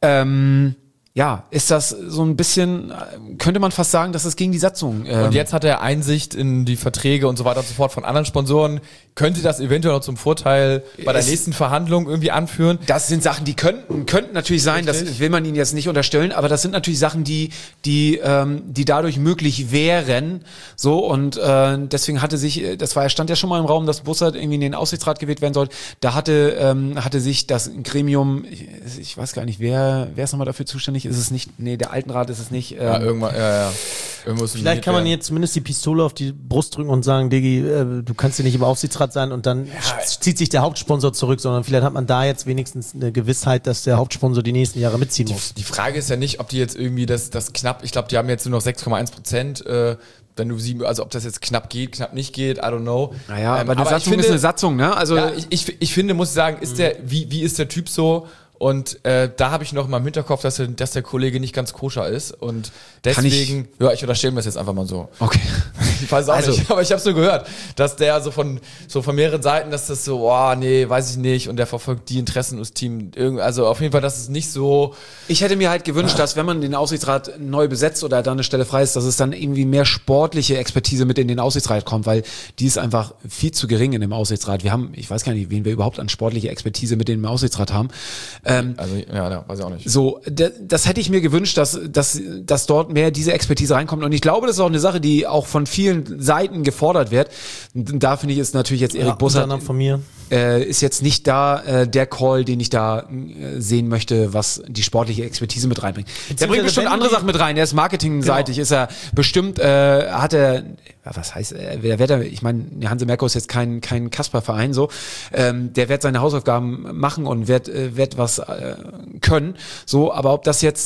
S1: Ähm, ja, ist das so ein bisschen, könnte man fast sagen, dass es gegen die Satzung ähm,
S3: und jetzt hat er Einsicht in die Verträge und so weiter und so fort von anderen Sponsoren. Könnte das eventuell noch zum Vorteil bei der
S1: Es-
S3: nächsten Verhandlung irgendwie anführen?
S1: Das sind Sachen, die könnten könnten natürlich sein, das
S3: Richtig.
S1: will man ihnen jetzt nicht unterstellen, aber das sind natürlich Sachen, die die ähm, die dadurch möglich wären, so und äh, deswegen hatte sich, das war stand ja schon mal im Raum, dass Bussard irgendwie in den Aufsichtsrat gewählt werden sollte. Da hatte ähm, hatte sich das Gremium, ich, ich weiß gar nicht, wer wer ist nochmal dafür zuständig? Ist es nicht? Nee, der Altenrat ist es nicht. Ähm,
S3: Ja, irgendwann, ja, ja. Irgendwo ist
S2: Vielleicht kann man
S3: werden.
S2: jetzt zumindest die Pistole auf die Brust drücken und sagen, Diggi, äh, du kannst ja nicht im Aufsichtsrat sein und dann sch- zieht sich der Hauptsponsor zurück, sondern vielleicht hat man da jetzt wenigstens eine Gewissheit, dass der Hauptsponsor die nächsten Jahre mitziehen muss.
S3: Die Frage ist ja nicht, ob die jetzt irgendwie das, das knapp, ich glaube, die haben jetzt nur noch sechs Komma eins Prozent, äh, wenn du sieben, also ob das jetzt knapp geht, knapp nicht geht, I don't know.
S1: Naja,
S3: Ähm,
S1: aber eine
S3: ich
S1: Satzung
S3: finde,
S1: ist eine Satzung, ne? Also
S3: ja, ich, ich, ich finde, muss ich sagen, ist der, wie, wie ist der Typ so? Und äh, da habe ich noch mal im Hinterkopf, dass, er, dass der Kollege nicht ganz koscher ist. Und
S1: Kann ich-
S3: deswegen, ja, ich unterstelle mir das jetzt einfach mal so.
S1: okay.
S3: Ich weiß auch
S1: Also-
S3: nicht, aber ich habe so gehört, dass der so von so von mehreren Seiten, dass das so, oh nee, weiß ich nicht, und der verfolgt die Interessen des Teams. Irgend- Also auf jeden Fall, dass es nicht so.
S1: Ich hätte mir halt gewünscht, dass wenn man den Aufsichtsrat neu besetzt oder da eine Stelle frei ist, dass es dann irgendwie mehr sportliche Expertise mit in den Aufsichtsrat kommt, weil die ist einfach viel zu gering in dem Aufsichtsrat. Wir haben, ich weiß gar nicht, wen wir überhaupt an sportliche Expertise mit in dem Aufsichtsrat haben. Ähm,
S3: Also ja, ja weiß ich auch nicht.
S1: so, d- das hätte ich mir gewünscht, dass, dass, dass dort mehr diese Expertise reinkommt. Und ich glaube, das ist auch eine Sache, die auch von vielen Seiten gefordert wird. Und da finde ich, ist natürlich jetzt Erik
S2: Ja, unter
S1: Bussard
S2: anderem von mir.
S1: äh, ist jetzt nicht da äh, der Call, den ich da äh, sehen möchte, was die sportliche Expertise mit reinbringt. Der bringt bestimmt
S2: wenn
S1: andere
S2: die-
S1: Sachen mit rein. Er ist marketingseitig,
S2: Genau.
S1: ist er bestimmt, äh, hat er, ja, was heißt, äh, wer wird er, ich meine, Hanse Merkur ist jetzt kein kein Kasper-Verein so, ähm, der wird seine Hausaufgaben machen und wird äh, wird was äh, können, so, aber ob das jetzt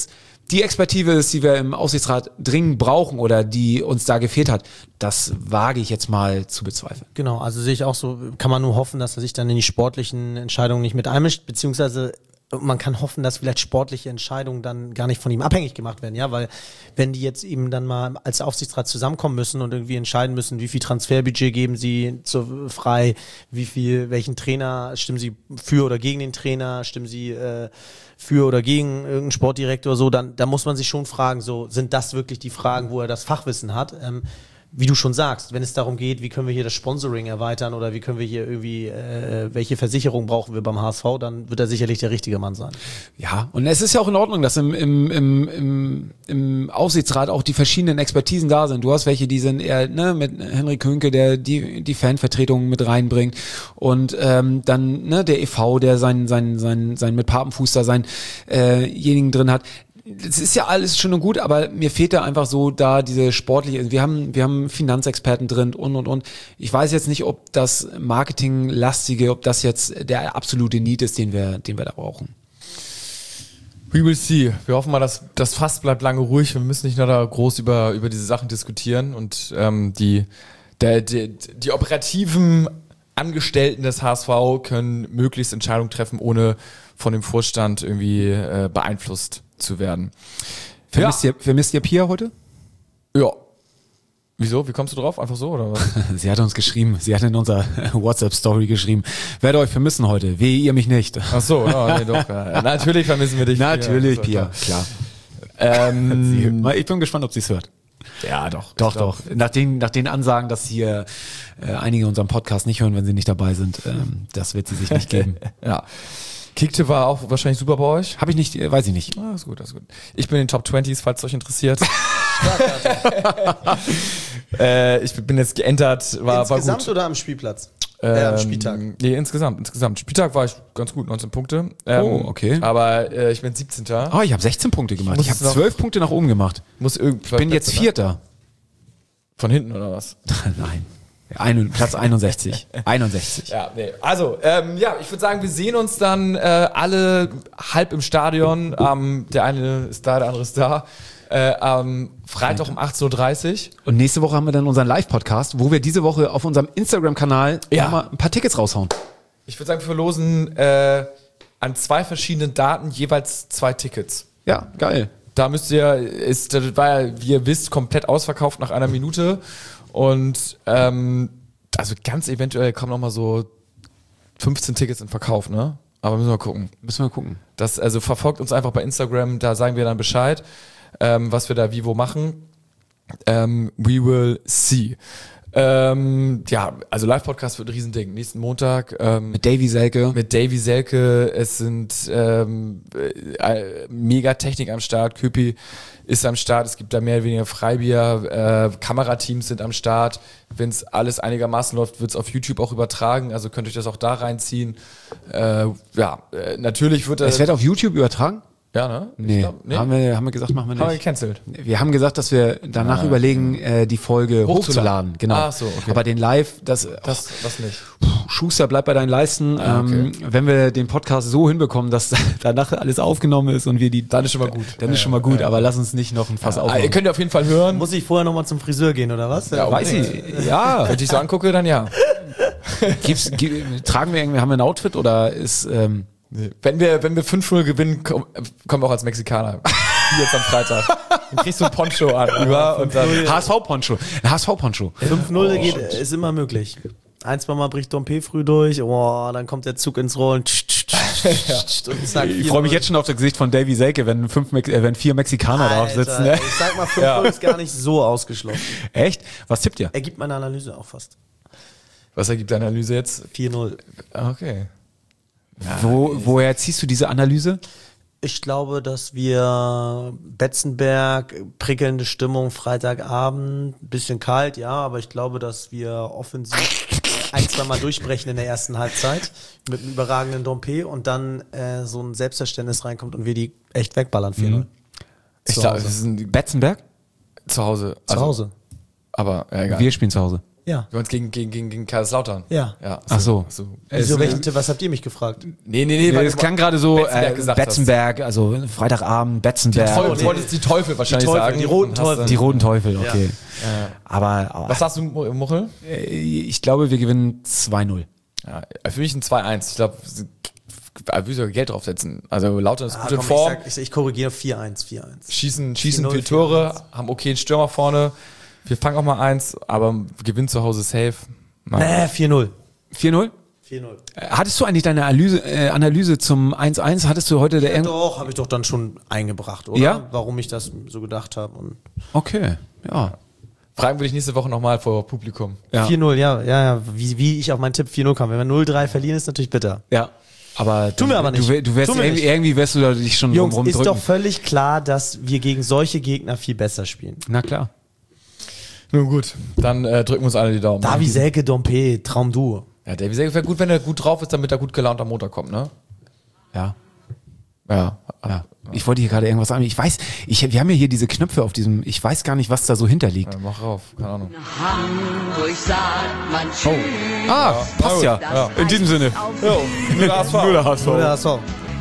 S1: die Expertise ist, die wir im Aufsichtsrat dringend brauchen oder die uns da gefehlt hat, das wage ich jetzt mal zu bezweifeln.
S2: Genau, also sehe ich auch so, kann man nur hoffen, dass er sich dann in die sportlichen Entscheidungen nicht mit einmischt, beziehungsweise man kann hoffen, dass vielleicht sportliche Entscheidungen dann gar nicht von ihm abhängig gemacht werden, ja, weil wenn die jetzt eben dann mal als Aufsichtsrat zusammenkommen müssen und irgendwie entscheiden müssen, wie viel Transferbudget geben sie zu, frei, wie viel, welchen Trainer, stimmen sie für oder gegen den Trainer, stimmen sie äh, für oder gegen irgendeinen Sportdirektor, so, dann, dann muss man sich schon fragen, so, sind das wirklich die Fragen, wo er das Fachwissen hat? Ähm, wie du schon sagst, wenn es darum geht, wie können wir hier das Sponsoring erweitern oder wie können wir hier irgendwie, äh, welche Versicherung brauchen wir beim H S V, dann wird er sicherlich der richtige Mann sein.
S1: Ja, und es ist ja auch in Ordnung, dass im, im, im, im, im Aufsichtsrat auch die verschiedenen Expertisen da sind. Du hast welche, die sind eher ne, mit Henrik Höhnke, der die, die Fanvertretung mit reinbringt und ähm, dann ne, der E V, der seinen sein, sein, sein mit Papenfuß da seinjenigen äh drin hat. Das ist ja alles schön und gut, aber mir fehlt da einfach so da diese sportliche, wir haben, wir haben Finanzexperten drin und, und, und. Ich weiß jetzt nicht, ob das Marketinglastige, ob das jetzt der absolute Need ist, den wir, den wir da brauchen.
S3: We will see. Wir hoffen mal, dass das Fass bleibt lange ruhig. Wir müssen nicht noch da groß über, über diese Sachen diskutieren und ähm, die, der, die, die operativen Angestellten des H S V können möglichst Entscheidungen treffen, ohne von dem Vorstand irgendwie äh, beeinflusst zu werden.
S1: Vermisst, ja. ihr, vermisst ihr Pia heute?
S3: Ja. Wieso? Wie kommst du drauf? Einfach so oder was?
S1: Sie hat uns geschrieben, sie hat in unserer WhatsApp-Story geschrieben, werde euch vermissen heute, wehe ihr mich nicht.
S3: Ach so, ja, nee, doch. Ja. Natürlich vermissen wir dich.
S1: Natürlich, Pia, klar. Ähm, ich bin gespannt, ob sie es hört.
S3: Ja, doch.
S1: Doch, doch. Nach den, nach den Ansagen, dass hier äh, einige unseren Podcast nicht hören, wenn sie nicht dabei sind, ähm, das wird sie sich nicht geben.
S3: Ja. Kicktipp war auch wahrscheinlich super bei euch.
S1: Habe ich nicht, äh, weiß ich nicht.
S3: Ah, ist gut, ist gut. Ich bin in den Top zwanzig, falls es euch interessiert. äh, ich bin jetzt geentert, war,
S2: Insgesamt
S3: war gut.
S2: oder am Spielplatz?
S3: Ähm,
S2: äh, am Spieltag?
S3: Nee, insgesamt. Insgesamt. Spieltag war ich ganz gut, neunzehn Punkte. Ähm,
S1: Oh, okay.
S3: Aber äh, ich bin siebzehnter
S1: Oh, ich habe sechzehn Punkte gemacht. Ich,
S3: muss
S1: habe
S3: noch-
S1: zwölf Punkte nach oben gemacht.
S3: Muss irgend-
S1: Ich bin jetzt
S3: Plätze, ne?
S1: Vierter.
S3: Von hinten oder was?
S1: Nein. Ein, Platz einundsechzig. einundsechzig.
S3: Ja, nee. Also, ähm, ja, ich würde sagen, wir sehen uns dann äh, alle halb im Stadion. Ähm, der eine ist da, der andere ist da. Äh, am Freitag um achtzehn Uhr dreißig.
S1: Und nächste Woche haben wir dann unseren Live-Podcast, wo wir diese Woche auf unserem Instagram-Kanal
S3: Ja.
S1: noch mal ein paar Tickets raushauen.
S3: Ich würde sagen, wir verlosen äh, an zwei verschiedenen Daten jeweils zwei Tickets.
S1: Ja, geil.
S3: Da müsst ihr, ist, das war ja, wie ihr wisst, komplett ausverkauft nach einer Minute. Und ähm, also ganz eventuell kommen noch mal so fünfzehn Tickets in Verkauf, ne? Aber müssen wir gucken.
S1: Müssen wir gucken.
S3: Das, also verfolgt uns einfach bei Instagram, da sagen wir dann Bescheid, ähm, was wir da wie wo machen. Ähm, we will see. Ähm, ja, also Live-Podcast wird ein Riesending. Nächsten Montag ähm,
S1: Mit Davy Selke.
S3: mit Davy Selke. Es sind ähm, äh, mega Technik am Start. Köpi ist am Start. Es gibt da mehr oder weniger Freibier. Äh, Kamerateams sind am Start. Wenn es alles einigermaßen läuft, wird es auf YouTube auch übertragen. Also könnt ihr euch das auch da reinziehen. Äh, ja, äh, natürlich wird
S1: Es
S3: das...
S1: wird auf YouTube übertragen?
S3: Ja, ne? Ich
S1: Nee.
S3: glaub, nee.
S1: Haben, wir, haben wir gesagt, machen wir
S3: Haben wir
S1: nicht.
S3: gecancelt.
S1: Wir haben gesagt, dass wir danach überlegen, äh, die Folge
S3: Hochzuladen.
S1: hochzuladen. Genau.
S3: Ach so, okay.
S1: Aber den Live, das,
S3: Das, das nicht.
S1: Schuster, bleib bei deinen Leisten.
S3: Ah, okay.
S1: ähm, wenn wir den Podcast so hinbekommen, dass danach alles aufgenommen ist und wir die...
S3: Dann ist schon mal gut.
S1: Dann ist schon mal gut, aber lass uns nicht noch ein Fass
S3: Ah,
S1: aufmachen.
S3: ihr könnt ja auf jeden Fall hören.
S2: Muss ich vorher nochmal zum Friseur gehen, oder was?
S3: Ja,
S1: Weiß ich, ja.
S3: Wenn ich so angucke, dann ja.
S1: Gibt's, gibt, tragen wir irgendwie, haben wir ein Outfit oder ist... Ähm,
S3: Wenn wir, wenn wir fünf null gewinnen, komm, kommen wir auch als Mexikaner. Wie jetzt am Freitag. Dann kriegst du ein Poncho an. Über und dann
S1: H S V-Poncho. H S V-Poncho.
S2: fünf null geht, ist immer möglich. Ein, zwei Mal bricht Dompe früh durch, oh, dann kommt der Zug ins Rollen. Und zack,
S1: Ich freue mich jetzt schon auf das Gesicht von Davy Selke, wenn, fünf Mex äh, wenn vier Mexikaner drauf sitzen. Ne?
S2: Ich sag mal, fünf null ist gar nicht so ausgeschlossen.
S1: Echt? Was tippt ihr?
S2: Ergibt meine Analyse auch fast.
S3: Was ergibt deine Analyse jetzt?
S2: vier null.
S3: Okay.
S1: Wo, woher ziehst du diese Analyse?
S2: Ich glaube, dass wir Betzenberg, prickelnde Stimmung, Freitagabend, bisschen kalt, ja, aber ich glaube, dass wir offensiv ein, zwei Mal durchbrechen in der ersten Halbzeit mit einem überragenden Dompe und dann äh, so ein Selbstverständnis reinkommt und wir die echt wegballern vier null.
S3: Ich
S2: Zu
S3: glaube,
S2: Hause.
S3: es ist ein
S1: Betzenberg?
S3: zu Hause.
S2: Zu
S3: Also,
S2: Hause.
S3: Aber ja, egal.
S1: Wir spielen zu Hause.
S2: Ja.
S3: Wir uns gegen, gegen, gegen, gegen Kaiserslautern.
S2: Ja.
S3: ja
S1: Ach so.
S3: so.
S2: Wieso,
S1: Es-
S2: welchen Tipp, was habt ihr mich gefragt?
S3: Nee, nee, nee.
S1: Nee,
S3: weil
S1: es
S3: du
S1: klang gerade so,
S3: Betzenberg
S1: äh,
S3: gesagt hast.
S1: Betzenberg, also Freitagabend, Betzenberg.
S3: Teufel,
S2: nee.
S3: du wolltest die Teufel wahrscheinlich
S2: Teufel,
S3: sagen.
S2: die roten
S3: und hast
S2: Teufel.
S3: dann-
S1: Die Roten Teufel, okay. Aber, aber
S3: Was sagst du, Mu- Muchel?
S1: äh, ich glaube, wir gewinnen zwei null.
S3: Ja, für mich ein zwei eins. Ich glaube, ich würde sogar Geld draufsetzen. Also Lautern ist
S2: Ah,
S3: gut in
S2: komm,
S3: Form.
S2: ich, sag, ich, ich korrigiere vier eins, vier eins.
S3: Schießen, schießen
S2: vier null,
S3: viele Tore,
S2: vier eins.
S3: haben okay einen Stürmer vorne. Wir fangen auch mal eins, aber gewinnen zu Hause safe. Mal.
S2: Nee, vier null.
S1: vier null?
S2: vier null.
S1: Äh, Hattest du eigentlich deine Analyse, äh, Analyse zum eins eins? Hattest du heute der
S2: Ja,
S1: irgend-
S2: doch, habe ich doch dann schon eingebracht, oder?
S1: Ja?
S2: Warum ich das so gedacht habe. Und
S1: Okay, ja.
S3: Fragen würde ich nächste Woche nochmal vor Publikum.
S1: Ja.
S2: vier null, ja, ja, ja. Wie, wie ich auf meinen Tipp vier null kam. Wenn wir null drei verlieren, ist natürlich bitter.
S1: Ja. Aber
S2: Tun wir aber nicht.
S1: Du, wär- du wärst
S2: Tun wir
S1: irgendwie,
S2: nicht.
S1: irgendwie wärst du da dich schon
S2: Jungs,
S1: rum
S2: ist
S1: drücken.
S2: doch völlig klar, dass wir gegen solche Gegner viel besser spielen.
S1: Na klar.
S3: Nun gut, dann äh, drücken wir uns alle die Daumen.
S2: Davi Selke, Dompe, Traumduo.
S3: Ja, Davy Selke wäre gut, wenn er gut drauf ist, damit er gut gelaunt am Montag kommt, ne?
S1: Ja.
S3: Ja.
S1: ja. Ich wollte hier gerade irgendwas sagen. Ich weiß, ich, wir haben ja hier diese Knöpfe auf diesem, ich weiß gar nicht, was da so hinterliegt.
S3: Ja, mach rauf, keine Ahnung.
S5: Hamburg sagt man tschüss.
S1: Ah, passt ja.
S3: Ja.
S1: In diesem Sinne.
S3: Jo, nur der H S V.
S1: Nur der H S V.
S2: Oder so.